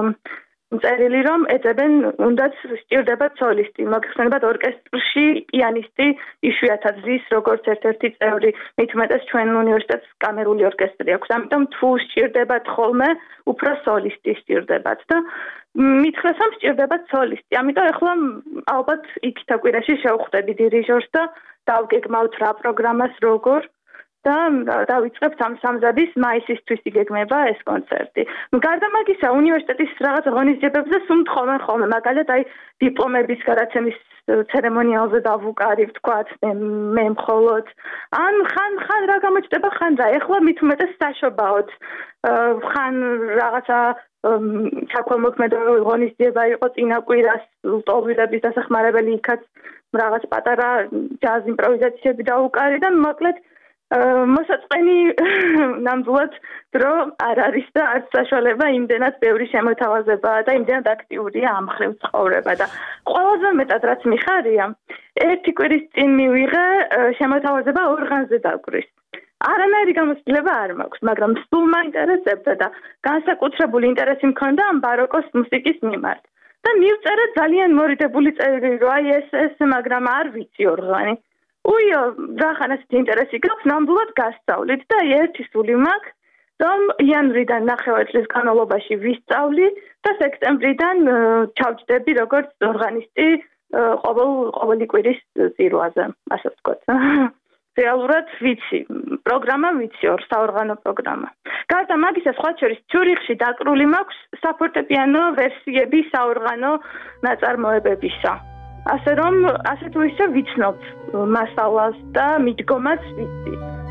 წერილი, რომ ეძებენ, უნდაც სჭირდება სოლისტი. მოგეხსენებათ, ორკესტრში პიანისტი იშვიათად ზის, როგორც ერთ-ერთი წევრი, მით უმეტეს ჩვენ უნივერსიტეტს კამერული ორკესტრი აქვს. ამიტომ თუ სჭირდებათ ხოლმე, უფრო სოლისტი სჭირდებათ და მითხრეს, რომ სჭირდებათ სოლისტი. ამიტომ ახლა ალბათ იქით კვირაში შევხვდები დირიჟორს და დავგეგმავთ რა პროგრამას როგორ და დავიწყებთ ამ სამზადის მაისისთვის იგეგმება ეს კონცერტი. გარდა მაგისა, უნივერსიტეტის რაღაც ღონისძიებებზე სულ მთხოვენ ხოლმე, მაგალითად აი დიპლომების გადაცემის ცერემონიალზე დავუკარი, ვთქვათ, მე მხოლოდ. ან ხან ხან რა გამოჩნდება, ხან რა. ეხლა მით უმეტეს საშობაოდ. ხან რაღაცა საქველმოქმედო ღონისძიება იყო წინა კვირას ლტოლვილების დასახმარებელი იქაც რაღაც პატარა ჯაზ იმპროვიზაციები დავუკარი და მოკლედ მოსაწყენი ნამდვილად დრო არ არის და არც საშუალება იმდენად ბევრი შემოთავაზებაა და იმდენად აქტიურია ამ მხრივ ცხოვრება და ყველაზე მეტად რაც მიხარია ერთი კვირის წინ მივიღე შემოთავაზება ორღანზე დაკვრის. არანაირი გამოცდილება არ მაქვს, მაგრამ სულ მაინტერესებდა და განსაკუთრებული ინტერესი მქონდა ამ ბაროკოს მუსიკის მიმართ. და მივწერე ძალიან მორიდებული წერილი, რომ აი ეს ეს, მაგრამ არ ვიცი ორღანი. უიო, რახან ასეთი ინტერესი გაქვს, ნამდვილად გასწავლით და ერთი სული მაქვს, რომ იანვრიდან ნახევარ წლის განმავლობაში ვისწავლი და სექტემბრიდან ჩავჯდები როგორც ორღანისტი ყოველ ყოველი კვირის წირვაზე, ასე ვთქვათ. რეალურად ვიცი, პროგრამა ვიცი, ორ საორღანო პროგრამა. გარდა მაგისა, სხვა შორის ციურიხში დაკრული მაქვს საფორტეპიანო ვერსიები საორღანო ნაწარმოებებისა. ასე რომ, ასე თუ ისე ვიცნობ მასალას და მიდგომას ვიცი.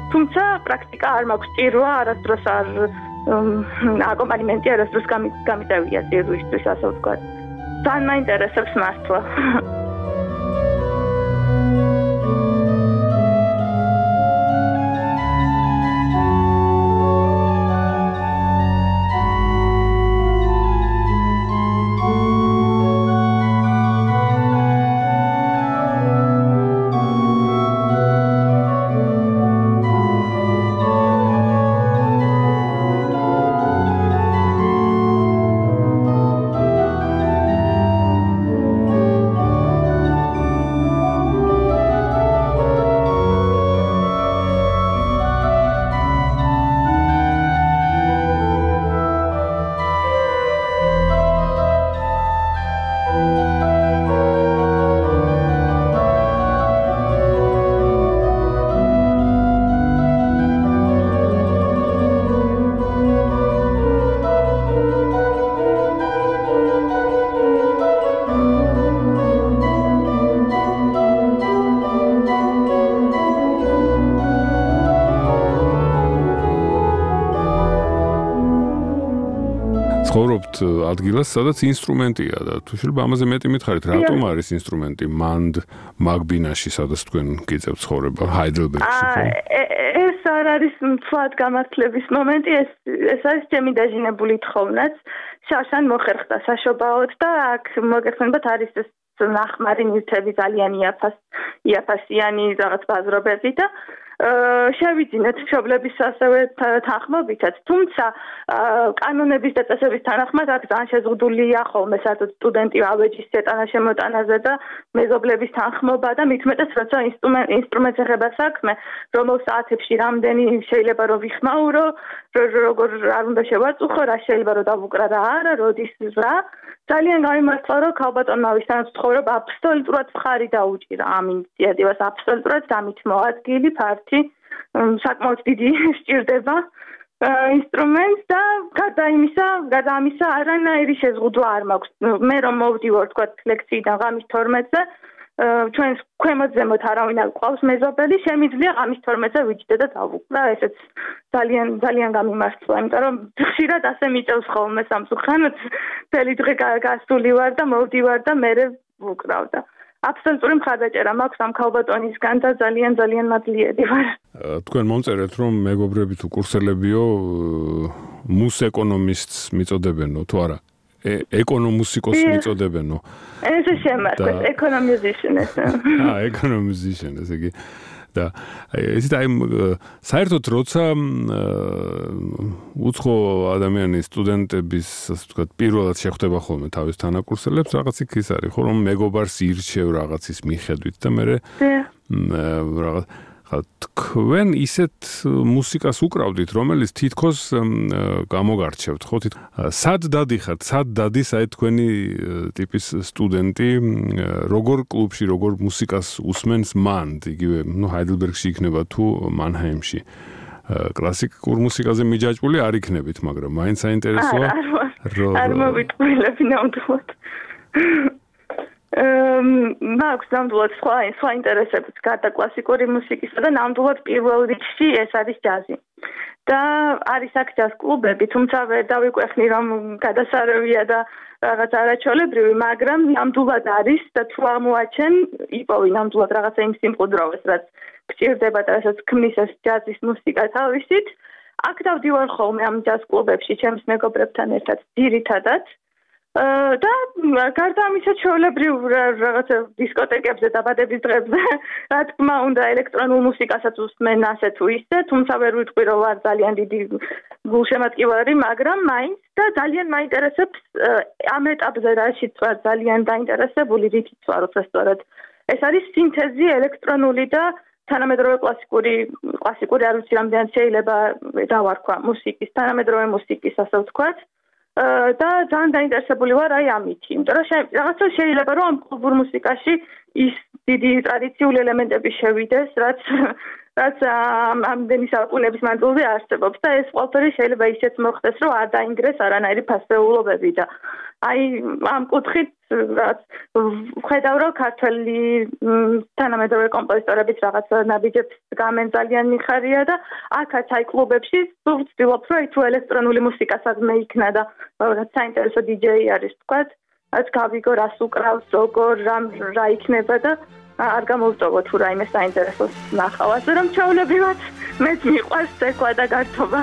თუმცა პრაქტიკა არ მაქვს ჭირვა, არასდროს არ აკომპანიმენტი არასდროს გამიწევია ჭირვისთვის, ასე ვთქვათ. ძალიან მაინტერესებს მართლა. ცხოვრობთ ადგილას, სადაც ინსტრუმენტია და თუ შეიძლება ამაზე მეტი მითხარით, რატომ არის ინსტრუმენტი მანდ მაგბინაში, სადაც თქვენ გიწევთ ცხოვრება, ჰაიდელბერგში, ხო? ეს არ არის მთლად გამართლების მომენტი, ეს ეს არის ჩემი დაჟინებული თხოვნაც. შარშან მოხერხდა საშობაოდ და აქ მოგეხსენებათ არის ეს ნახმარი ნივთები ძალიან იაფას, იაფასიანი რაღაც ბაზრობები და შევიძინეთ მშობლების ასევე თანხმობითაც, თუმცა კანონების და წესების თანახმად აქ ძალიან შეზღუდულია ხოლმე საერთოდ სტუდენტი ავეჯის წეტანა შემოტანაზე და მეზობლების თანხმობა და მით უმეტეს როცა ინსტრუმენტს ეხება საქმე, რომელ საათებში რამდენი შეიძლება რომ ვიხმაურო, როგორ არ უნდა შევაწუხო, რა შეიძლება რომ დავუკრა რა არა, როდის რა. ძალიან გამიმართლა რომ ქალბატონმა ვისთანაც ცხოვრობა აბსოლუტურად მხარი დაუჭირა ამ ინიციატივას, აბსოლუტურად დამითმოადგილი ფართი, საკმაოდ დიდი სჭირდება ინსტრუმენტს და გარდა იმისა, გარდა ამისა არანაირი შეზღუდვა არ მაქვს. მე რომ მოვდივარ თქვა ლექციიდან ღამის თორმეტზე, ჩვენს ქვემოთ ზემოთ არავინ არ ყავს მეზობელი, შემიძლია ღამის თორმეტზე ვიჯდე და დავუკრა. ესეც ძალიან ძალიან გამიმართლა, იმიტომ რომ ხშირად ასე მიწევს ხოლმე სამსუხანოდ, მთელი დღე გასული ვარ და მოვდივარ და მერე ვუკრავ და აბსოლუტური მხარდაჭერა მაქვს ამ ქალბატონისგან და ძალიან ძალიან მადლიერი ვარ. თქვენ მომწერეთ რომ მეგობრები თუ კურსელებიო მუს ეკონომისტს მიწოდებენო თუ არა? ეკონომუსიკოს მიწოდებენო. ეს შემართ, ეკონომიზიშენ ეს. აა, ეკონომიზიშენ ესე იგი. და ისეთ აი საერთოდ როცა უცხო ადამიანი სტუდენტების ასე ვთქვათ პირველად შეხვდება ხოლმე თავის თანაკურსელებს რაღაც იქ ის არის ხო რომ მეგობარს ირჩევ რაღაცის მიხედვით და მე რაღაც ხა თქვენ ისეთ მუსიკას უკრავდით რომელიც თითქოს გამოგარჩევთ ხო სად დადიხართ სად დადის აი თქვენი ტიპის სტუდენტი როგორ კლუბში როგორ მუსიკას უსმენს მანდ იგივე ნუ ჰაიდელბერგში იქნება თუ მანჰაიმში კლასიკურ მუსიკაზე მიჯაჭვული არ იქნებით მაგრამ მაინც საინტერესოა არ მოვიტყვილებ ნამდვილად მაქვს ნამდვილად სხვა სხვა ინტერესებიც გარდა კლასიკური მუსიკისა და ნამდვილად პირველ რიგში ეს არის ჯაზი. და არის აქ ჯაზ კლუბები, თუმცა ვერ დავიკვეხნი რომ გადასარევია და რაღაც არაჩვეულებრივი, მაგრამ ნამდვილად არის და თუ ამოაჩენ, იპოვი ნამდვილად რაღაცა იმ სიმყუდროვეს, რაც გჭირდება და რასაც ქმნის ეს ჯაზის მუსიკა თავისით. აქ დავდივარ ხოლმე ამ ჯაზ კლუბებში ჩემს მეგობრებთან ერთად ძირითადად. და გარდა ამისა ჩვეულებრივ რაღაცა დისკოტეკებზე დაბადების დღებზე რა თქმა უნდა ელექტრონულ მუსიკასაც უსმენ ასე თუ ისე თუმცა ვერ ვიტყვი რომ ვარ ძალიან დიდი გულშემატკივარი მაგრამ მაინც და ძალიან მაინტერესებს ამ ეტაპზე რაშიც ვარ ძალიან დაინტერესებული რითიც ვარ უბრალოდ ეს არის სინთეზი ელექტრონული და თანამედროვე კლასიკური კლასიკური არ ვიცი რამდენად შეიძლება დავარქვა მუსიკის თანამედროვე მუსიკის ასე ვთქვათ და ძალიან დაინტერესებული ვარ აი ამით, იმიტომ რომ რაღაცა შეიძლება რომ ამ კლუბურ მუსიკაში ის დიდი ტრადიციული ელემენტები შევიდეს, რაც რაც ამდენი საუკუნეების მანძილზე არსებობს და ეს ყველაფერი შეიძლება ისეთ მოხდეს, რომ არ დაინგრეს არანაირი ფასეულობები და აი ამ კუთხით რაც ხედავ რომ ქართველი თანამედროვე კომპოზიტორებიც რაღაც ნაბიჯებს გამენ ძალიან მიხარია და აქაც აი კლუბებში ვცდილობ რომ თუ ელექტრონული მუსიკასაც მე იქნა და რაღაც საინტერესო დიჯეი არის თქვათ რაც გავიგო რას უკრავს როგორ რა იქნება და არ გამოვწოვო თუ რაიმე საინტერესოს ნახავ ასე რომ ჩაოლებრივად მეც მიყვარს ცეკვა და გართობა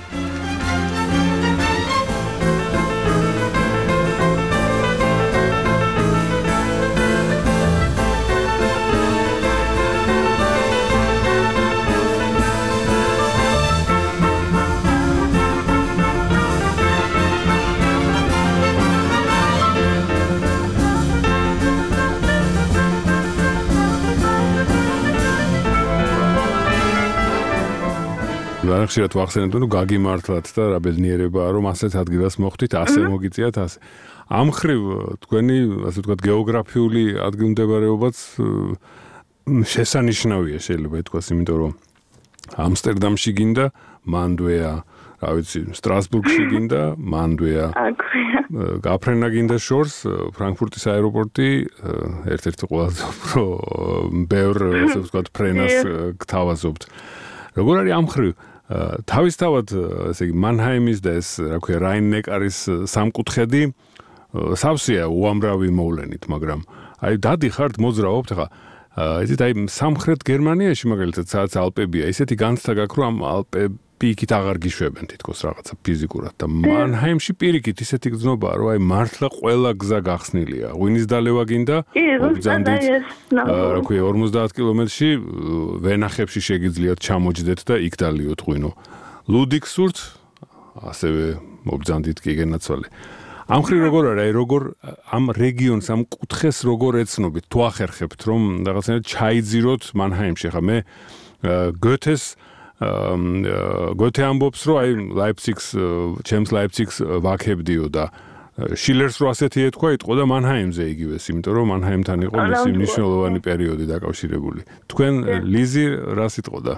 ხშირად ვახსენებ რომ გაგიმართლათ და რა ბედნიერებაა რომ ასეთ ადგილას მოხვდით ასე მოგიწიათ ასე ამ ხრივ თქვენი ასე ვთქვათ გეოგრაფიული ადგილმდებარეობაც შესანიშნავია შეიძლება ითქვას იმიტომ რომ ამსტერდამში გინდა მანდვეა რა ვიცი სტრასბურგში გინდა მანდვეა გაფრენა გინდა შორს ფრანკფურტის აეროპორტი ერთ-ერთი ყველაზე უფრო ბევრ ასე ვთქვათ ფრენას გთავაზობთ როგორ არის ამ ხრივ თავისთავად ესე იგი მანჰაიმის და ეს რა ქვია რაინ-ნეკარის სამკუთხედი სავსეა უამრავი მოვლენით მაგრამ აი დადიხართ მოძრაობთ ხა იცით აი სამხრეთ გერმანიაში მაგალითად სადაც ალპებია ისეთი განცდა გაქვს რომ ამ ალპები იქით აღარ გიშვებენ თითქოს რაღაცა ფიზიკურად და მანჰაიმში პირიქით ისეთი გზნობაა რომ აი მართლა ყველა გზა გახსნილია ღვინის დალევა გინდა უბრძანდით რა ქვია ორმოცდაათ კილომეტრში ვენახებში შეგიძლიათ ჩამოჯდეთ და იქ დალიოთ ღვინო ლუდიქ სურთ ასევე უბრძანდით კი გენაცვალე ამ ხრი როგორ არის აი როგორ ამ რეგიონს ამ კუთხეს როგორ ეცნობით თუ ახერხებთ რომ რაღაცნაირად ჩაიძიროთ მანჰაიმში ხა მე გოეთეს გოეთე ამბობს რომ აი ლაიფციგს ჩემს ლაიფციგს ვაქებდიო და შილერს რო ასეთი ეთქვა იტყო და მანჰაიმზე იგივეს იმიტომ რომ მანჰაიმთან იყო მისი მნიშვნელოვანი პერიოდი დაკავშირებული თქვენ ლიზი რას იტყოდა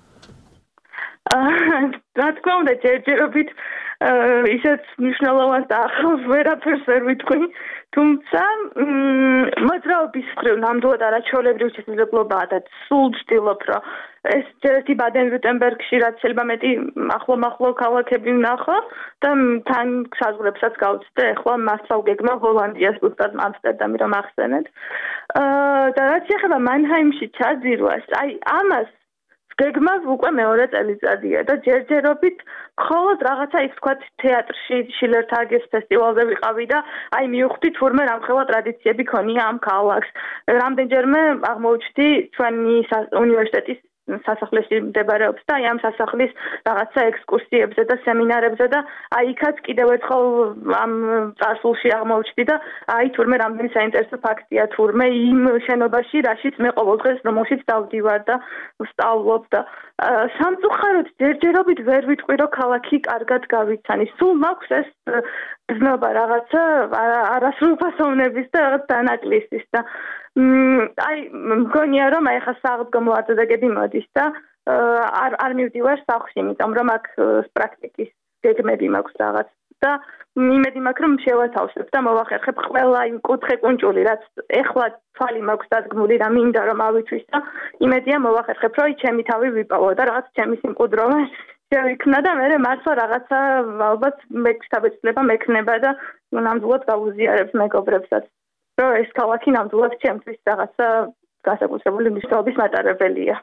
რა თქმა უნდა ჯერჯერობით ისეთ მნიშვნელოვანს და ახალს ვერაფერს ვერ ვიტყვი თუმცა მოძრაობის მხრივ ნამდვილად არაჩვეულებრივი შესაძლებლობაა და სულ ვცდილობ რომ ეს ერთი ბადენ-ვიურტემბერგში რაც შეიძლება მეტი ახლო-მახლო ქალაქები ვნახო და თან საზღვრებსაც გავწვდე ახლა მართლა ვგეგმა ჰოლანდიას ზუსტად ამსტერდამი რომ ახსენეთ და რაც ეხება მანჰაიმში ჩაძირვას აი ამას გეგმა უკვე მეორე წელიწადია და ჯერჯერობით მხოლოდ რაღაცა ის თქვა თეატრში შილერტაგეს ფესტივალზე ვიყავი და აი მივხვდი თურმე რამხელა ტრადიციები ქონია ამ ქალაქს რამდენჯერმე აღმოჩნდი ჩვენი უნივერსიტეტის სასახლეში მდებარეობს და აი ამ სასახლის რაღაცა ექსკურსიებზე და სემინარებზე და აი იქაც კიდევ ერთხელ ამ წარსულში აღმოჩნდი და აი თურმე რამდენი საინტერესო ფაქტია თურმე იმ შენობაში რაშიც მე ყოველდღეს რომელშიც დავდივარ და ვსწავლობ და სამწუხაროდ ჯერჯერობით ვერ ვიტყვი რომ ქალაქი კარგად გავიცანი სულ მაქვს ეს გზნობა რაღაცა არასრულფასოვნების და რაღაც დანაკლისის და აი მგონია რომ აი ხა საღდგომო აწესებები მოდის და არ არ მივდივარ სახლში იმიტომ რომ აქ პრაქტიკის გეგმები მაქვს რაღაც და იმედი მაქვს რომ შევათავსებ და მოვახერხებ ყველა იმ კუთხე კუნჭული რაც ეხლა თვალი მაქვს დადგმული და მინდა რომ ავითვის და იმედია მოვახერხებ რომ ჩემი თავი ვიპოვო და რაღაც ჩემი სიმყუდროვა შევიქნა და მე მართლა რაღაცა ალბათ მექსაბეცლება მექნება და ნამდვილად გავუზიარებ მეგობრებსაც რომ ეს ქალაქი ნამდვილად ჩემთვის რაღაცა განსაკუთრებული მნიშვნელობის მატარებელია.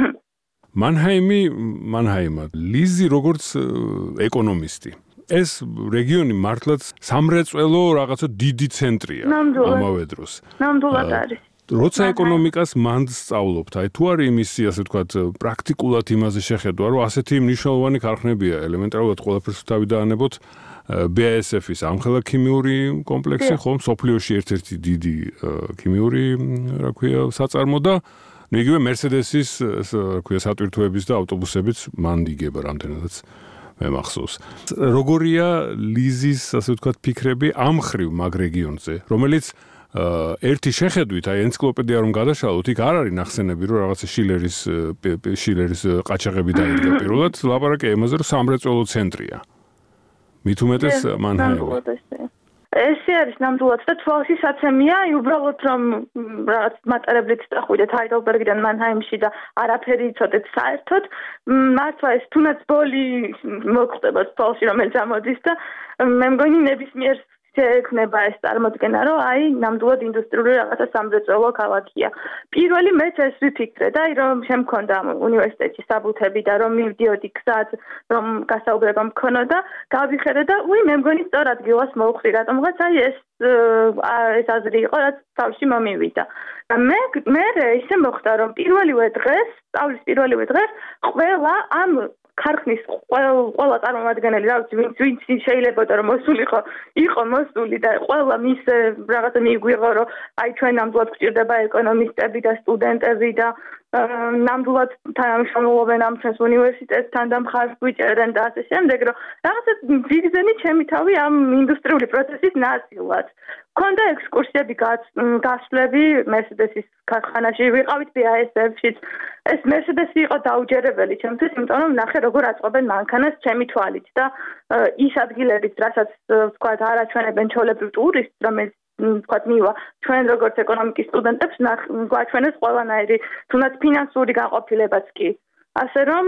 მანჰაიმი, მანჰაიმა, ლიზი როგორც ეკონომისტი. ეს რეგიონი მართლაც სამრეწველო რაღაცა დიდი ცენტრია ამავე დროს. ნამდვილად არის. როცა ეკონომიკას მანდ სწავლობთ, აი თუ არის იმისი, ასე ვთქვათ, პრაქტიკულად იმაზე შეხედვა, რომ ასეთი მნიშვნელოვანი ქარხნებია, ელემენტარულად ყველაფერს თავი დაანებოთ ბი эй ეს ეფ-ის ამხელა ქიმიური კომპლექსი, ხომ, სოფლიოში ერთ-ერთი დიდი ქიმიური, რა ქვია, საწარმო და ნუ იგივე მერსედესის, რა ქვია, სატვირთოების და ავტობუსებიც მანდ იგება რამდენადაც მე მახსოვს. როგორია ლიზის, ასე ვთქვათ, ფიქრები ამ ხრივ მაგ რეგიონზე, რომელიც ერთი შეხედვით, აი ენციკლოპედია რომ გადაშალოთ, იქ არ არის ნახსენები, რომ რაღაცა შილერის შილერის ყაჩაღები დაიდგა პირველად, ლაპარაკია იმაზე, რომ სამრეწველო ცენტრია. მით უმეტეს მანჰაიმი. ესე არის ნამდვილად და თვალში საცემია, უბრალოდ რომ რაღაც მატარებლით წახვიდეთ ჰაიდელბერგიდან მანჰაიმში და არაფერი იცოდეთ საერთოდ, მართლა ეს თუნდაც ბოლი მოგხდებათ თვალში რომელიც ამოდის და მე მგონი ნებისმიერ შეექმნება ეს წარმოდგენა, რომ აი ნამდვილად ინდუსტრიული რაღაცა სამრეწველო ქალაქია. პირველი მეც ეს ვიფიქრე და აი რომ შემქონდა უნივერსიტეტში საბუთები და რომ მივდიოდი გზად, რომ გასაუბრება მქონოდა, გავიხედე და უი მე მგონი სწორ ადგილას მოვხვდი, რატომღაც აი ეს ეს აზრი იყო, რაც თავში მომივიდა. და მე მე ისე მოხდა, რომ პირველივე დღეს, სწავლის პირველივე დღეს ყველა ამ ქარხნის ყველა წარმომადგენელი რა ვიცი ვინც ვინც შეიძლებოდა რომ მოსულიყო იყო მოსული და ყველა მის რაღაცა მიგვიღო რომ აი ჩვენ ნამდვილად გვჭირდება ეკონომისტები და სტუდენტები და ნამდვილად თანამშრომლობენ ამ ჩვენს უნივერსიტეტთან და მხარს გვიჭერენ და ასე შემდეგ რომ რაღაცა ძირზენი ჩემი თავი ამ ინდუსტრიული პროცესის ნაწილად ქონდა ექსკურსიები გასვლები მერსედესის ქარხანაში ვიყავით ბი აი ეს ეფშიც ეს მერსედესი იყო დაუჯერებელი ჩემთვის იმიტომ რომ ნახე როგორ აწყობენ მანქანას ჩემი თვალით და ის ადგილებიც რასაც ვთქვათ არაჩვენებენ ჩვეულებრივ ტურისტს რომელიც ვთქვათ მივა ჩვენ როგორც ეკონომიკის სტუდენტებს გვაჩვენეს ყველანაირი თუნდაც ფინანსური განყოფილებაც კი ასე რომ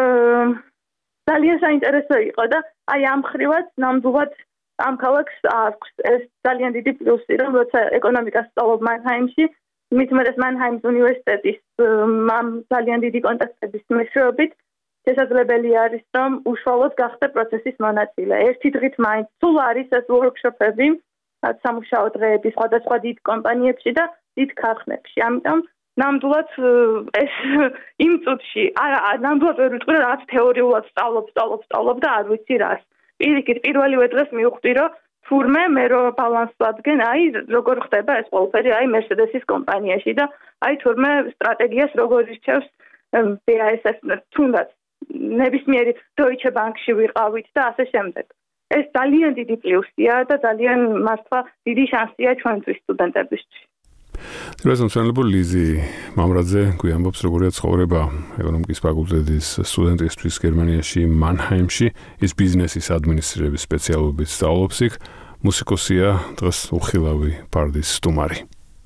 ძალიან საინტერესო იყო და აი ამ ხრივაც ნამდვილად ამ ქალაქს აქვს ეს ძალიან დიდი პლუსი რომ როცა ეკონომიკას სწავლობ მანჰაიმში მით უმეტეს მანჰაიმის უნივერსიტეტის ამ ძალიან დიდი კონტაქტების მეშვეობით შესაძლებელი არის რომ უშუალოდ გახდე პროცესის მონაწილე ერთი დღით მაინც სულ არის ეს ვორქშოპები სამუშაო დღეები სხვადასხვა დიდ კომპანიებში და დიდ ქარხნებში ამიტომ ნამდვილად ეს იმ წუთში არა ნამდვილად ვერ ვიტყვი რაღაც თეორიულად სწავლობ სწავლობ სწავლობ და არ ვიცი რას პირიქით პირველივე დღეს მივხვდი რომ თურმე მე რო ბალანსს ვადგენ აი როგორ ხდება ეს ყველაფერი აი მერსედესის კომპანიაში და აი თურმე სტრატეგიას როგორ ირჩევს ბი აი ეს თუნდაც ნებისმიერი Deutsche Bank-ში ვიყავით და ასე შემდეგ ეს ძალიან დიდი პლუსია და ძალიან მართლა დიდი შანსია ჩვენთვის სტუდენტებისთვის რეზონსანებო ლიზი მამრაძე გვიამბობს როგორია ცხოვრება ეკონომიკის ფაკულტეტის სტუდენტისთვის გერმანიაში მანჰაიმში ის ბიზნესის ადმინისტრირების სპეციალობით სწავლობს იქ მუსიკოსია დღეს უხილავი პარდის სტუმარი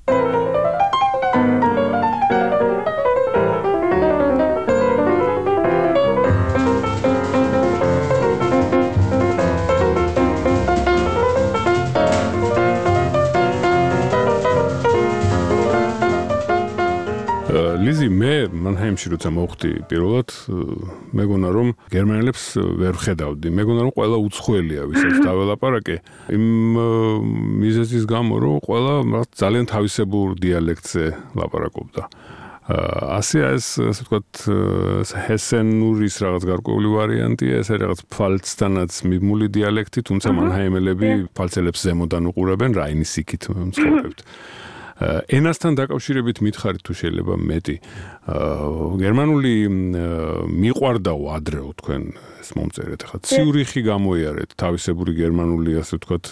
ლიზი მე მანჰაიმში როცა მოვხდი პირველად მეგონა რომ გერმანელებს ვერ ხედავდი მეგონა რომ ყველა უცხოელია ვისაც დაველაპარაკე იმ მიზეზის გამო რომ ყველა ძალიან თავისებურ დიალექტზე ლაპარაკობდა ასე ეს ასე ვთქვათ ჰესენურის რაღაც გარკვეული ვარიანტია ეს რაღაც ფალცთანაც მიმული დიალექტი თუმცა მანჰაიმელები ფალცელებს ზემოდან უყურებენ რაინის იქით მცხოვრებთ ენასთან დაკავშირებით მითხარით თუ შეიძლება მეტი გერმანული მიყვარდაო ადრეო თქვენ ეს მომწერეთ ახლა ციურიხი გამოიარეთ თავისებური გერმანული ასე ვთქვათ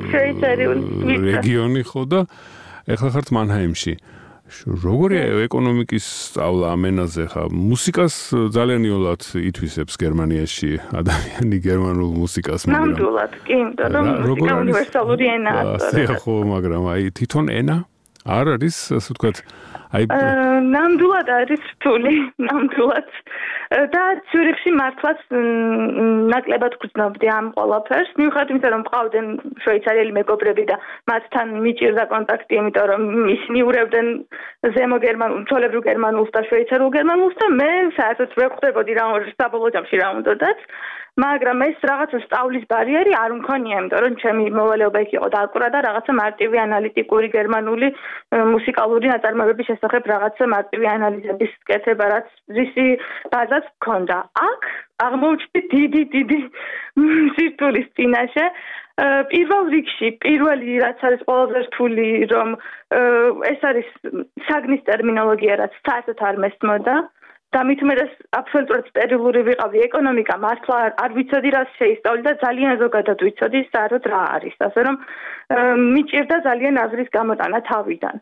რეგიონი ხო და ახლა ხართ მანჰაიმში როგორია ეკონომიკის სწავლა ამ ენაზე ხა მუსიკას ძალიან იოლად ითვისებს გერმანიაში ადამიანი გერმანულ მუსიკას მაგრამ ნამდვილად კი იმიტომ რომ მუსიკა უნივერსალური ენაა ასე ხო მაგრამ აი თვითონ ენა არ არის ასე ვთქვათ აი ნამდვილად არის რთული ნამდვილად და ციურიხში მართლაც ნაკლებად გრძნობდი ამ ყველაფერს მიუხედავად იმისა რომ მყავდნენ შვეიცარიელი მეგობრები და მათთან მიჭირდა კონტაქტი იმიტომ რომ ისინი ურევდნენ ზემო გერმანულ ჩვეულებრივ გერმანულს და შვეიცარიულ გერმანულს და მე საერთოდ ვერ ხვდებოდი რა საბოლოო ჯამში რა უნდათ მაგრამ ეს რაღაცა სწავლის ბარიერი არ მქონია, იმიტომ რომ ჩემი მოვალეობა იქ იყო დაკვრა და რაღაცა მარტივი ანალიტიკური გერმანული მუსიკალური ნაწარმოებების შესახებ რაღაცა მარტივი ანალიზების კეთება, რაც რისი ბაზაც მქონდა. აქ აღმოჩნდი დიდი დიდი სირთულის წინაშე. პირველ რიგში, პირველი რაც არის ყველაზე რთული, რომ ეს არის საგნის ტერმინოლოგია, რაც საერთოდ არ მესმოდა. და მით უმეტეს აბსოლუტურად სტერილური ვიყავი ეკონომიკა მართლა არ ვიცოდი რა შეისწავლი და ძალიან ზოგადად ვიცოდი საერთოდ რა არის ასე რომ მიჭირდა ძალიან აზრის გამოტანა თავიდან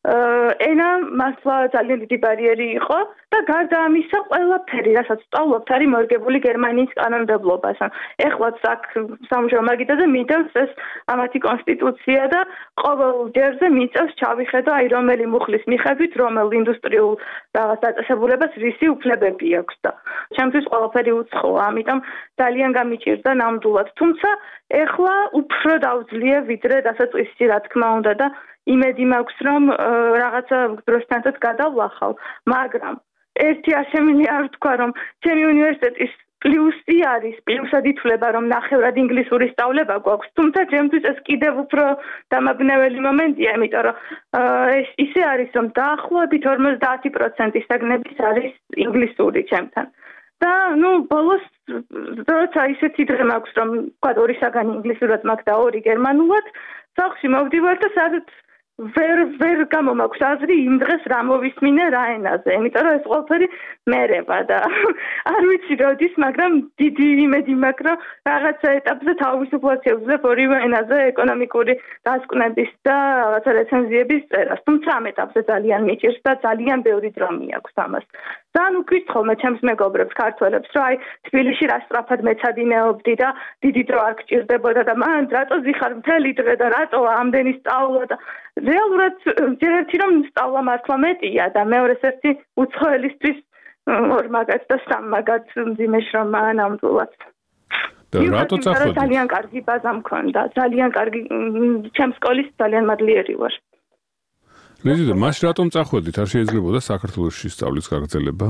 ენა მასლა ძალიან დიდი ბარიერი იყო და გარდა ამისა ყველაფერი რასაც სწავლობთ არის მორგებული გერმანიის კანონმდებლობასთან. ეხლაც აქ სამუშაო მაგიდაზე მიდევს ეს ამათი კონსტიტუცია და ყოველ ჯერზე მიწევს ჩავიხედო აი რომელი მუხლის მიხედვით რომელ ინდუსტრიულ რაღაც დაწესებულებას რისი უფლებები აქვს და ჩემთვის ყველაფერი უცხოა, ამიტომ ძალიან გამიჭირდა ნამდვილად. თუმცა ეხლა უფრო დავძლია ვიდრე დასაწყისში რა თქმა უნდა და იმედი მაქვს რომ რაღაცა დროსთანაც გადავლახავ, მაგრამ ერთი არ შემიძლია არ ვთქვა რომ ჩემი უნივერსიტეტის პლუსი არის, პლუსად ითვლება რომ ნახევრად ინგლისური სწავლება გვაქვს, თუმცა ჩემთვის ეს კიდევ უფრო დამაბნეველი მომენტია, იმიტომ რომ ეს ისე არის რომ დაახლოებით ორმოცდაათი პროცენტი საგნების არის ინგლისური ჩემთან. და ნუ ბოლოს როცა ისეთი დღე მაქვს რომ თქვა ორი საგანი ინგლისურად მაქვს და ორი გერმანულად, სახლში მოვდივარ და სადაც ვერ ვერ გამომაქვს აზრი იმ დღეს რა მოვისმინე რა ენაზე, იმიტომ რომ ეს ყველაფერი მერევა და არ ვიცი როდის, მაგრამ დიდი იმედი მაქვს რომ რაღაცა ეტაპზე თავისუფლად შევძლებ ორივე ენაზე ეკონომიკური დასკვნების და რაღაცა რეცენზიების წერას. თუმცა ამ ეტაპზე ძალიან მიჭირს და ძალიან ბევრი დრო მიაქვს ამას. ძალიან უკითხავ მე ჩემს მეგობრებს ქართველებს, რომ აი თბილისში რა სწრაფად მეცადინეობდი და დიდი დრო არ გჭირდებოდა და მან რატო ზიხარ მთელი დღე და რატო ამდენი სწავლა და რეალურად ჯერ ერთი რომ სწავლა მართლა მეტია და მეორეს ერთი უცხოელისთვის ორ მაგაც და სამ მაგაც მძიმე შრომაა ნამდვილად. და რატო წახვედი? ძალიან კარგი ბაზა მქონდა, ძალიან კარგი ჩემს სკოლის ძალიან მადლიერი ვარ. ლიზა, მას რატომ წახვედით? არ შეიძლებოდა საქართველოში სწავლის გაგრძელება?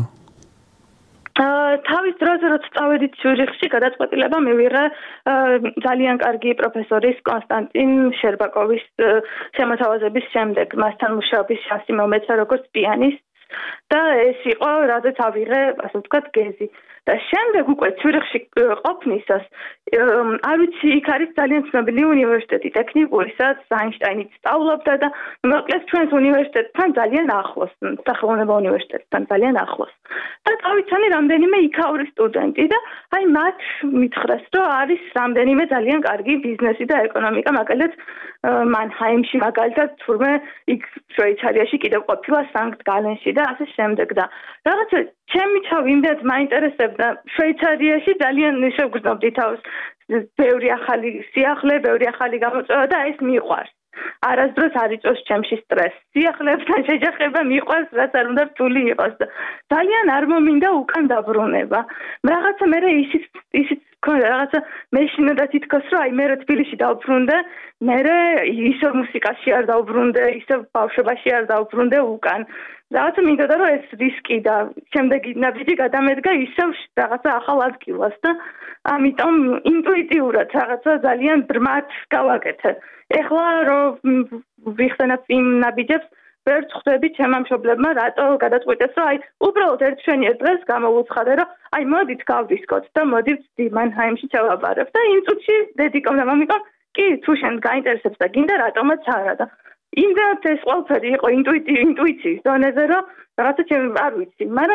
თავის დროზე როცა წავედით ციურიხში გადაწყვეტილება მივიღე ძალიან კარგი პროფესორის კონსტანტინ შერბაკოვის შემოთავაზების შემდეგ მასთან მუშაობის შანსი მომეცა როგორც პიანისტს და ეს იყო რადგან ავიღე ასე ვთქვათ გეზი და შემდეგ უკვე ციურიხში ყოფნისას არ ვიცი იქ არის ძალიან ცნობილი უნივერსიტეტი ტექნიკური სადაც აინშტაინი სწავლობდა და მოკლედ ჩვენს უნივერსიტეტთან ძალიან ახლოს სახელმწიფო უნივერსიტეტთან ძალიან ახლოს და დავიცანი რამდენიმე იქაური სტუდენტი და აი მათ მითხრეს რომ არის რამდენიმე ძალიან კარგი ბიზნესი და ეკონომიკა მაგალითად მანჰაიმში მაგალითად თურმე იქ შვეიცარიაში კიდევ ყოფილა სანქტ გალენში და ასე შემდეგ და რაღაცა ჩემი თავი იმდენად მაინტერესებდა შვეიცარიაში ძალიან შევგრძნობდი თავს ბევრი ახალი სიახლე, ბევრი ახალი გამოწვევა და ეს მიყვარს. არასდროს არ იწვევს ჩემში სტრესს. სიახლებთან შეჯახება მიყვარს, რაც არ უნდა რთული იყოს და ძალიან არ მომინდა უკან დაბრუნება. რაღაცა მე ისიც ისიც რაღაცა მეშინოდა თითქოს რომ აი მე თბილისში დავბრუნდე, მე ისე მუსიკაში არ დავბრუნდე, ისე ბავშვობაში არ დავბრუნდე უკან. რაღაცა მინდოდა რომ ეს რისკი და შემდეგი ნაბიჯი გადამედგა ისევ რაღაცა ახალ ადგილას და ამიტომ ინტუიტიურად რაღაცა ძალიან ბრმად გავაკეთე. ეხლა რომ ვიხსენებ იმ ნაბიჯებს ვერ ხვდები ჩემმა მშობლებმა რატო გადაწყვიტეს რომ აი უბრალოდ ერთ შვენიერ დღეს გამოვუცხადე რომ აი მოდით გავდისკოთ და მოდით მანჰაიმში ჩავაბარებ და იმ წუთში დედიკომ და მამიკომ კი თუ შენ გაინტერესებს და გინდა რატომაც არა და იმდენად ეს ყველაფერი იყო ინტუიციის დონეზე რომ რაღაცა ჩემ არ ვიცი მაგრამ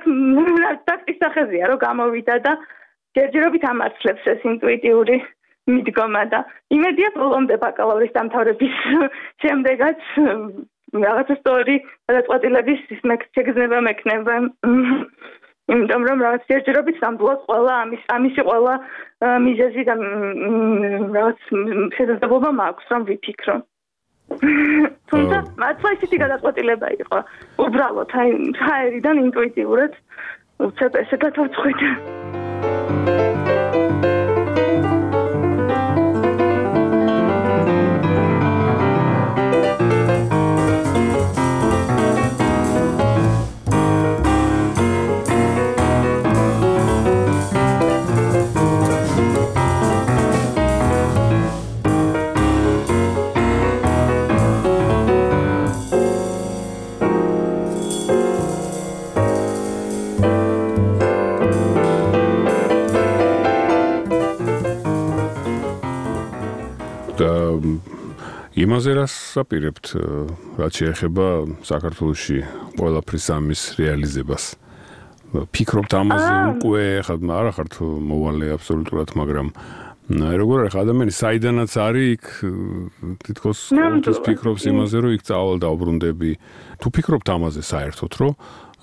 საქმის სახეზეა რომ გამოვიდა და ჯერჯერობით ამართლებს ეს ინტუიტიური მიდგომა და იმედია ბოლომდე ბაკალავრის დამთავრების შემდეგაც რაღაცა სწორი გადაწყვეტილების შეგრძნება მექნება იმიტომ რომ რაღაც ჯერჯერობით ნამდვილად ყველა ამის ამისი ყველა მიზეზი და რაღაც შესაძლებლობა მაქვს რომ ვიფიქრო თუმცა მართლა ისეთი გადაწყვეტილება იყო უბრალოდ აი ჰაერიდან ინტუიტიურად უცებ ესე გადავწყვიტე იმაზე რას საპირებთ, რაც შეეხება საქართველოში ყველაფრის ამის რეალიზებას. ფიქრობთ ამაზე უკვე, ხა არა ხართ მოვალე აბსოლუტურად, მაგრამ როგორ არის ადამიანი საიდანაც არის იქ თითქოს ყოველთვის ფიქრობს იმაზე რომ იქ წავალ დაუბრუნდები თუ ფიქრობთ ამაზე საერთოდ რომ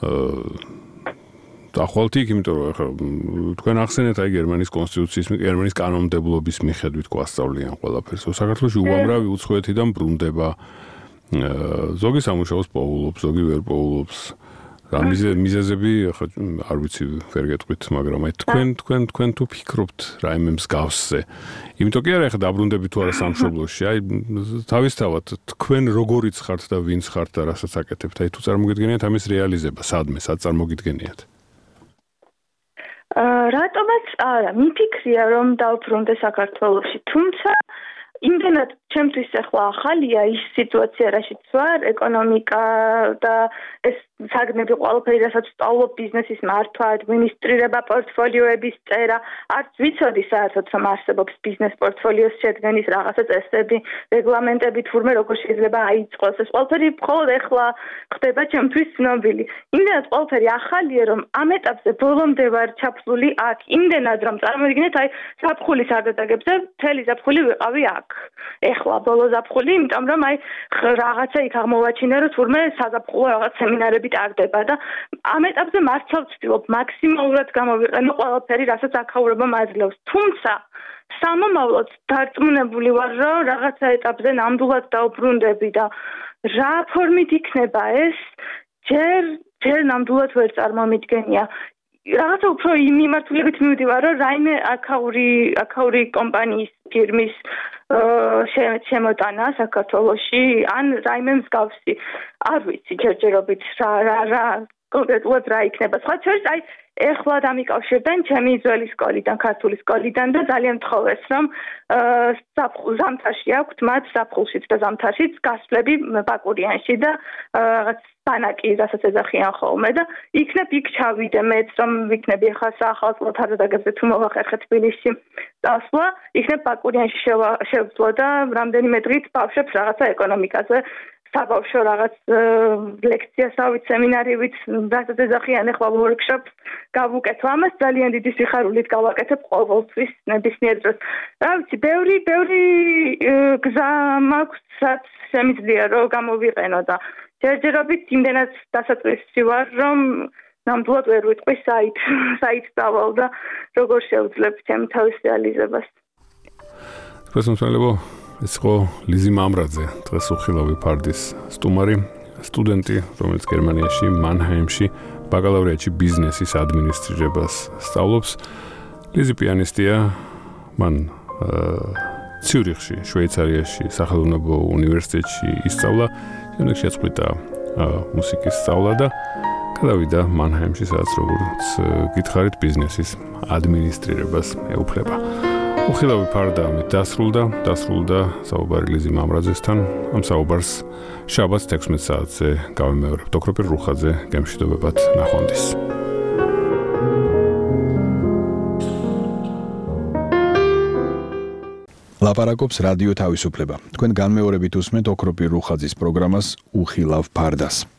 ახვალთ იქ იმიტომ რომ ახლა თქვენ ახსენეთ აი გერმანიის კონსტიტუციის გერმანიის კანონმდებლობის მიხედვით გვასწავლიან ყველაფერს საქართველოში უამრავი უცხოეთიდან ბრუნდება ზოგი სამუშაოს პოულობს ზოგი ვერ პოულობს რა მიზეზები ახლა არ ვიცი ვერ გეტყვით მაგრამ აი თქვენ თქვენ თქვენ თუ ფიქრობთ რაიმე მსგავსზე იმიტომ კი არა ახლა დაბრუნდები თუ არა სამშობლოში აი თავისთავად თქვენ როგორიც ხართ და ვინც ხართ და რასაც აკეთებთ აი თუ წარმოგიდგენიათ ამის რეალიზება სადმე სად წარმოგიდგენიათ რატომაც არა მიფიქრია რომ დავბრუნდე საქართველოში თუმცა იმდენად ჩემთვის ახლა ახალია ის სიტუაცია რაშიც ვარ ეკონომიკა და ეს საგნები ყველაფერი რასაც ვსწავლობ ბიზნესის მართვა ადმინისტრირება პორტფოლიოების წერა არც ვიცოდი საერთოდ რომ არსებობს ბიზნეს პორტფოლიოს შედგენის რაღაცა წესები რეგლამენტები თურმე როგორ შეიძლება აიწყოს ეს ყველაფერი მხოლოდ ახლა ხდება ჩემთვის ცნობილი იმდენად ყველაფერი ახალია რომ ამ ეტაპზე ბოლომდე ვარ ჩაფლული აქ იმდენად რომ წარმოვიდგინეთ აი ზაფხულის ადადაგებზე მთელი ზაფხული ვიყავი აქ ეხლა ბოლო ზაფხული, იმიტომ რომ აი რაღაცა იქ აღმოვაჩინე რომ თურმე საზაფხულო რაღაც სემინარები ტარდება და ამ ეტაპზე მართლა ვცდილობ მაქსიმალურად გამოვიყენო ყველაფერი, რასაც აქაურობა მაძლევს. თუმცა სამომავლოდ დარწმუნებული ვარ, რომ რაღაცა ეტაპზე ნამდვილად დავბრუნდები და რა ფორმით იქნება ეს, ჯერ ჯერ ნამდვილად ვერ წარმომიდგენია. რაღაცა უფრო იმ მიმართულებით მივდივარ, რომ რაიმე აქაური აქაური კომპანიის ფირმის შემოტანა საქართველოში ან რაიმე მსგავსი არ ვიცი ჯერჯერობით რა რა რა კონკრეტულად რა იქნება სხვა შორის აი ეხლა დამიკავშირდნენ ჩემი ძველი სკოლიდან ქართული სკოლიდან და ძალიან მთხოვეს რომ ზამთარში აქვთ მათ ზაფხულშიც და ზამთარშიც გასვლები ბაკურიანში და რაღაც ბანაკი რასაც ეძახიან ხოლმე და იქნებ იქ ჩავიდე მეც რომ ვიქნები ახლა საახალწლო თარადაგებზე თუ მოვახერხე თბილისში წასვლა იქნებ ბაკურიანში შევძლო და რამდენიმე დღით ბავშვებს რაღაცა ეკონომიკაზე საბავშვო რაღაც ლექციას ავით სემინარივით რასაც ეძახიან ახლა ვორქშოპს გავუკეთო ამას ძალიან დიდი სიხარულით გავაკეთებ ყოველთვის ნებისმიერ დროს რა ვიცი ბევრი ბევრი გზა მაქვს რაც შემიძლია რომ გამოვიყენო და ჯერჯერობით იმდენად დასაწყისი ვარ რომ ნამდვილად ვერ ვიტყვი საით საით დავალ და როგორ შევძლებ ჩემ თავის რეალიზებას პრესონსალებო ეს ხო ლიზი მამრაძე დღეს უხილავი ფარდის სტუმარი სტუდენტი რომელიც გერმანიაში მანჰაიმში ბაკალავრიატში ბიზნესის ადმინისტრირებას სწავლობს ლიზი პიანისტია მან ციურიხში შვეიცარიაში სახელმწიფო უნივერსიტეტში ისწავლა შემდეგ შეწყვიტა მუსიკის სწავლა და გადავიდა მანჰაიმში სადაც როგორც გითხარით ბიზნესის ადმინისტრირებას ეუფლება უხილავი ფარდა ამით დასრულდა, დასრულდა საუბარი ლიზი მამრაძესთან. ამ საუბარს შაბათს თექვსმეტ საათზე გავიმეორებთ. ოქროპირ რუხაძე გემშვიდობებად ნახვამდის. ლაპარაკობს რადიო თავისუფლება. თქვენ განმეორებით უსმენთ ოქროპირ რუხაძის პროგრამას უხილავ ფარდას.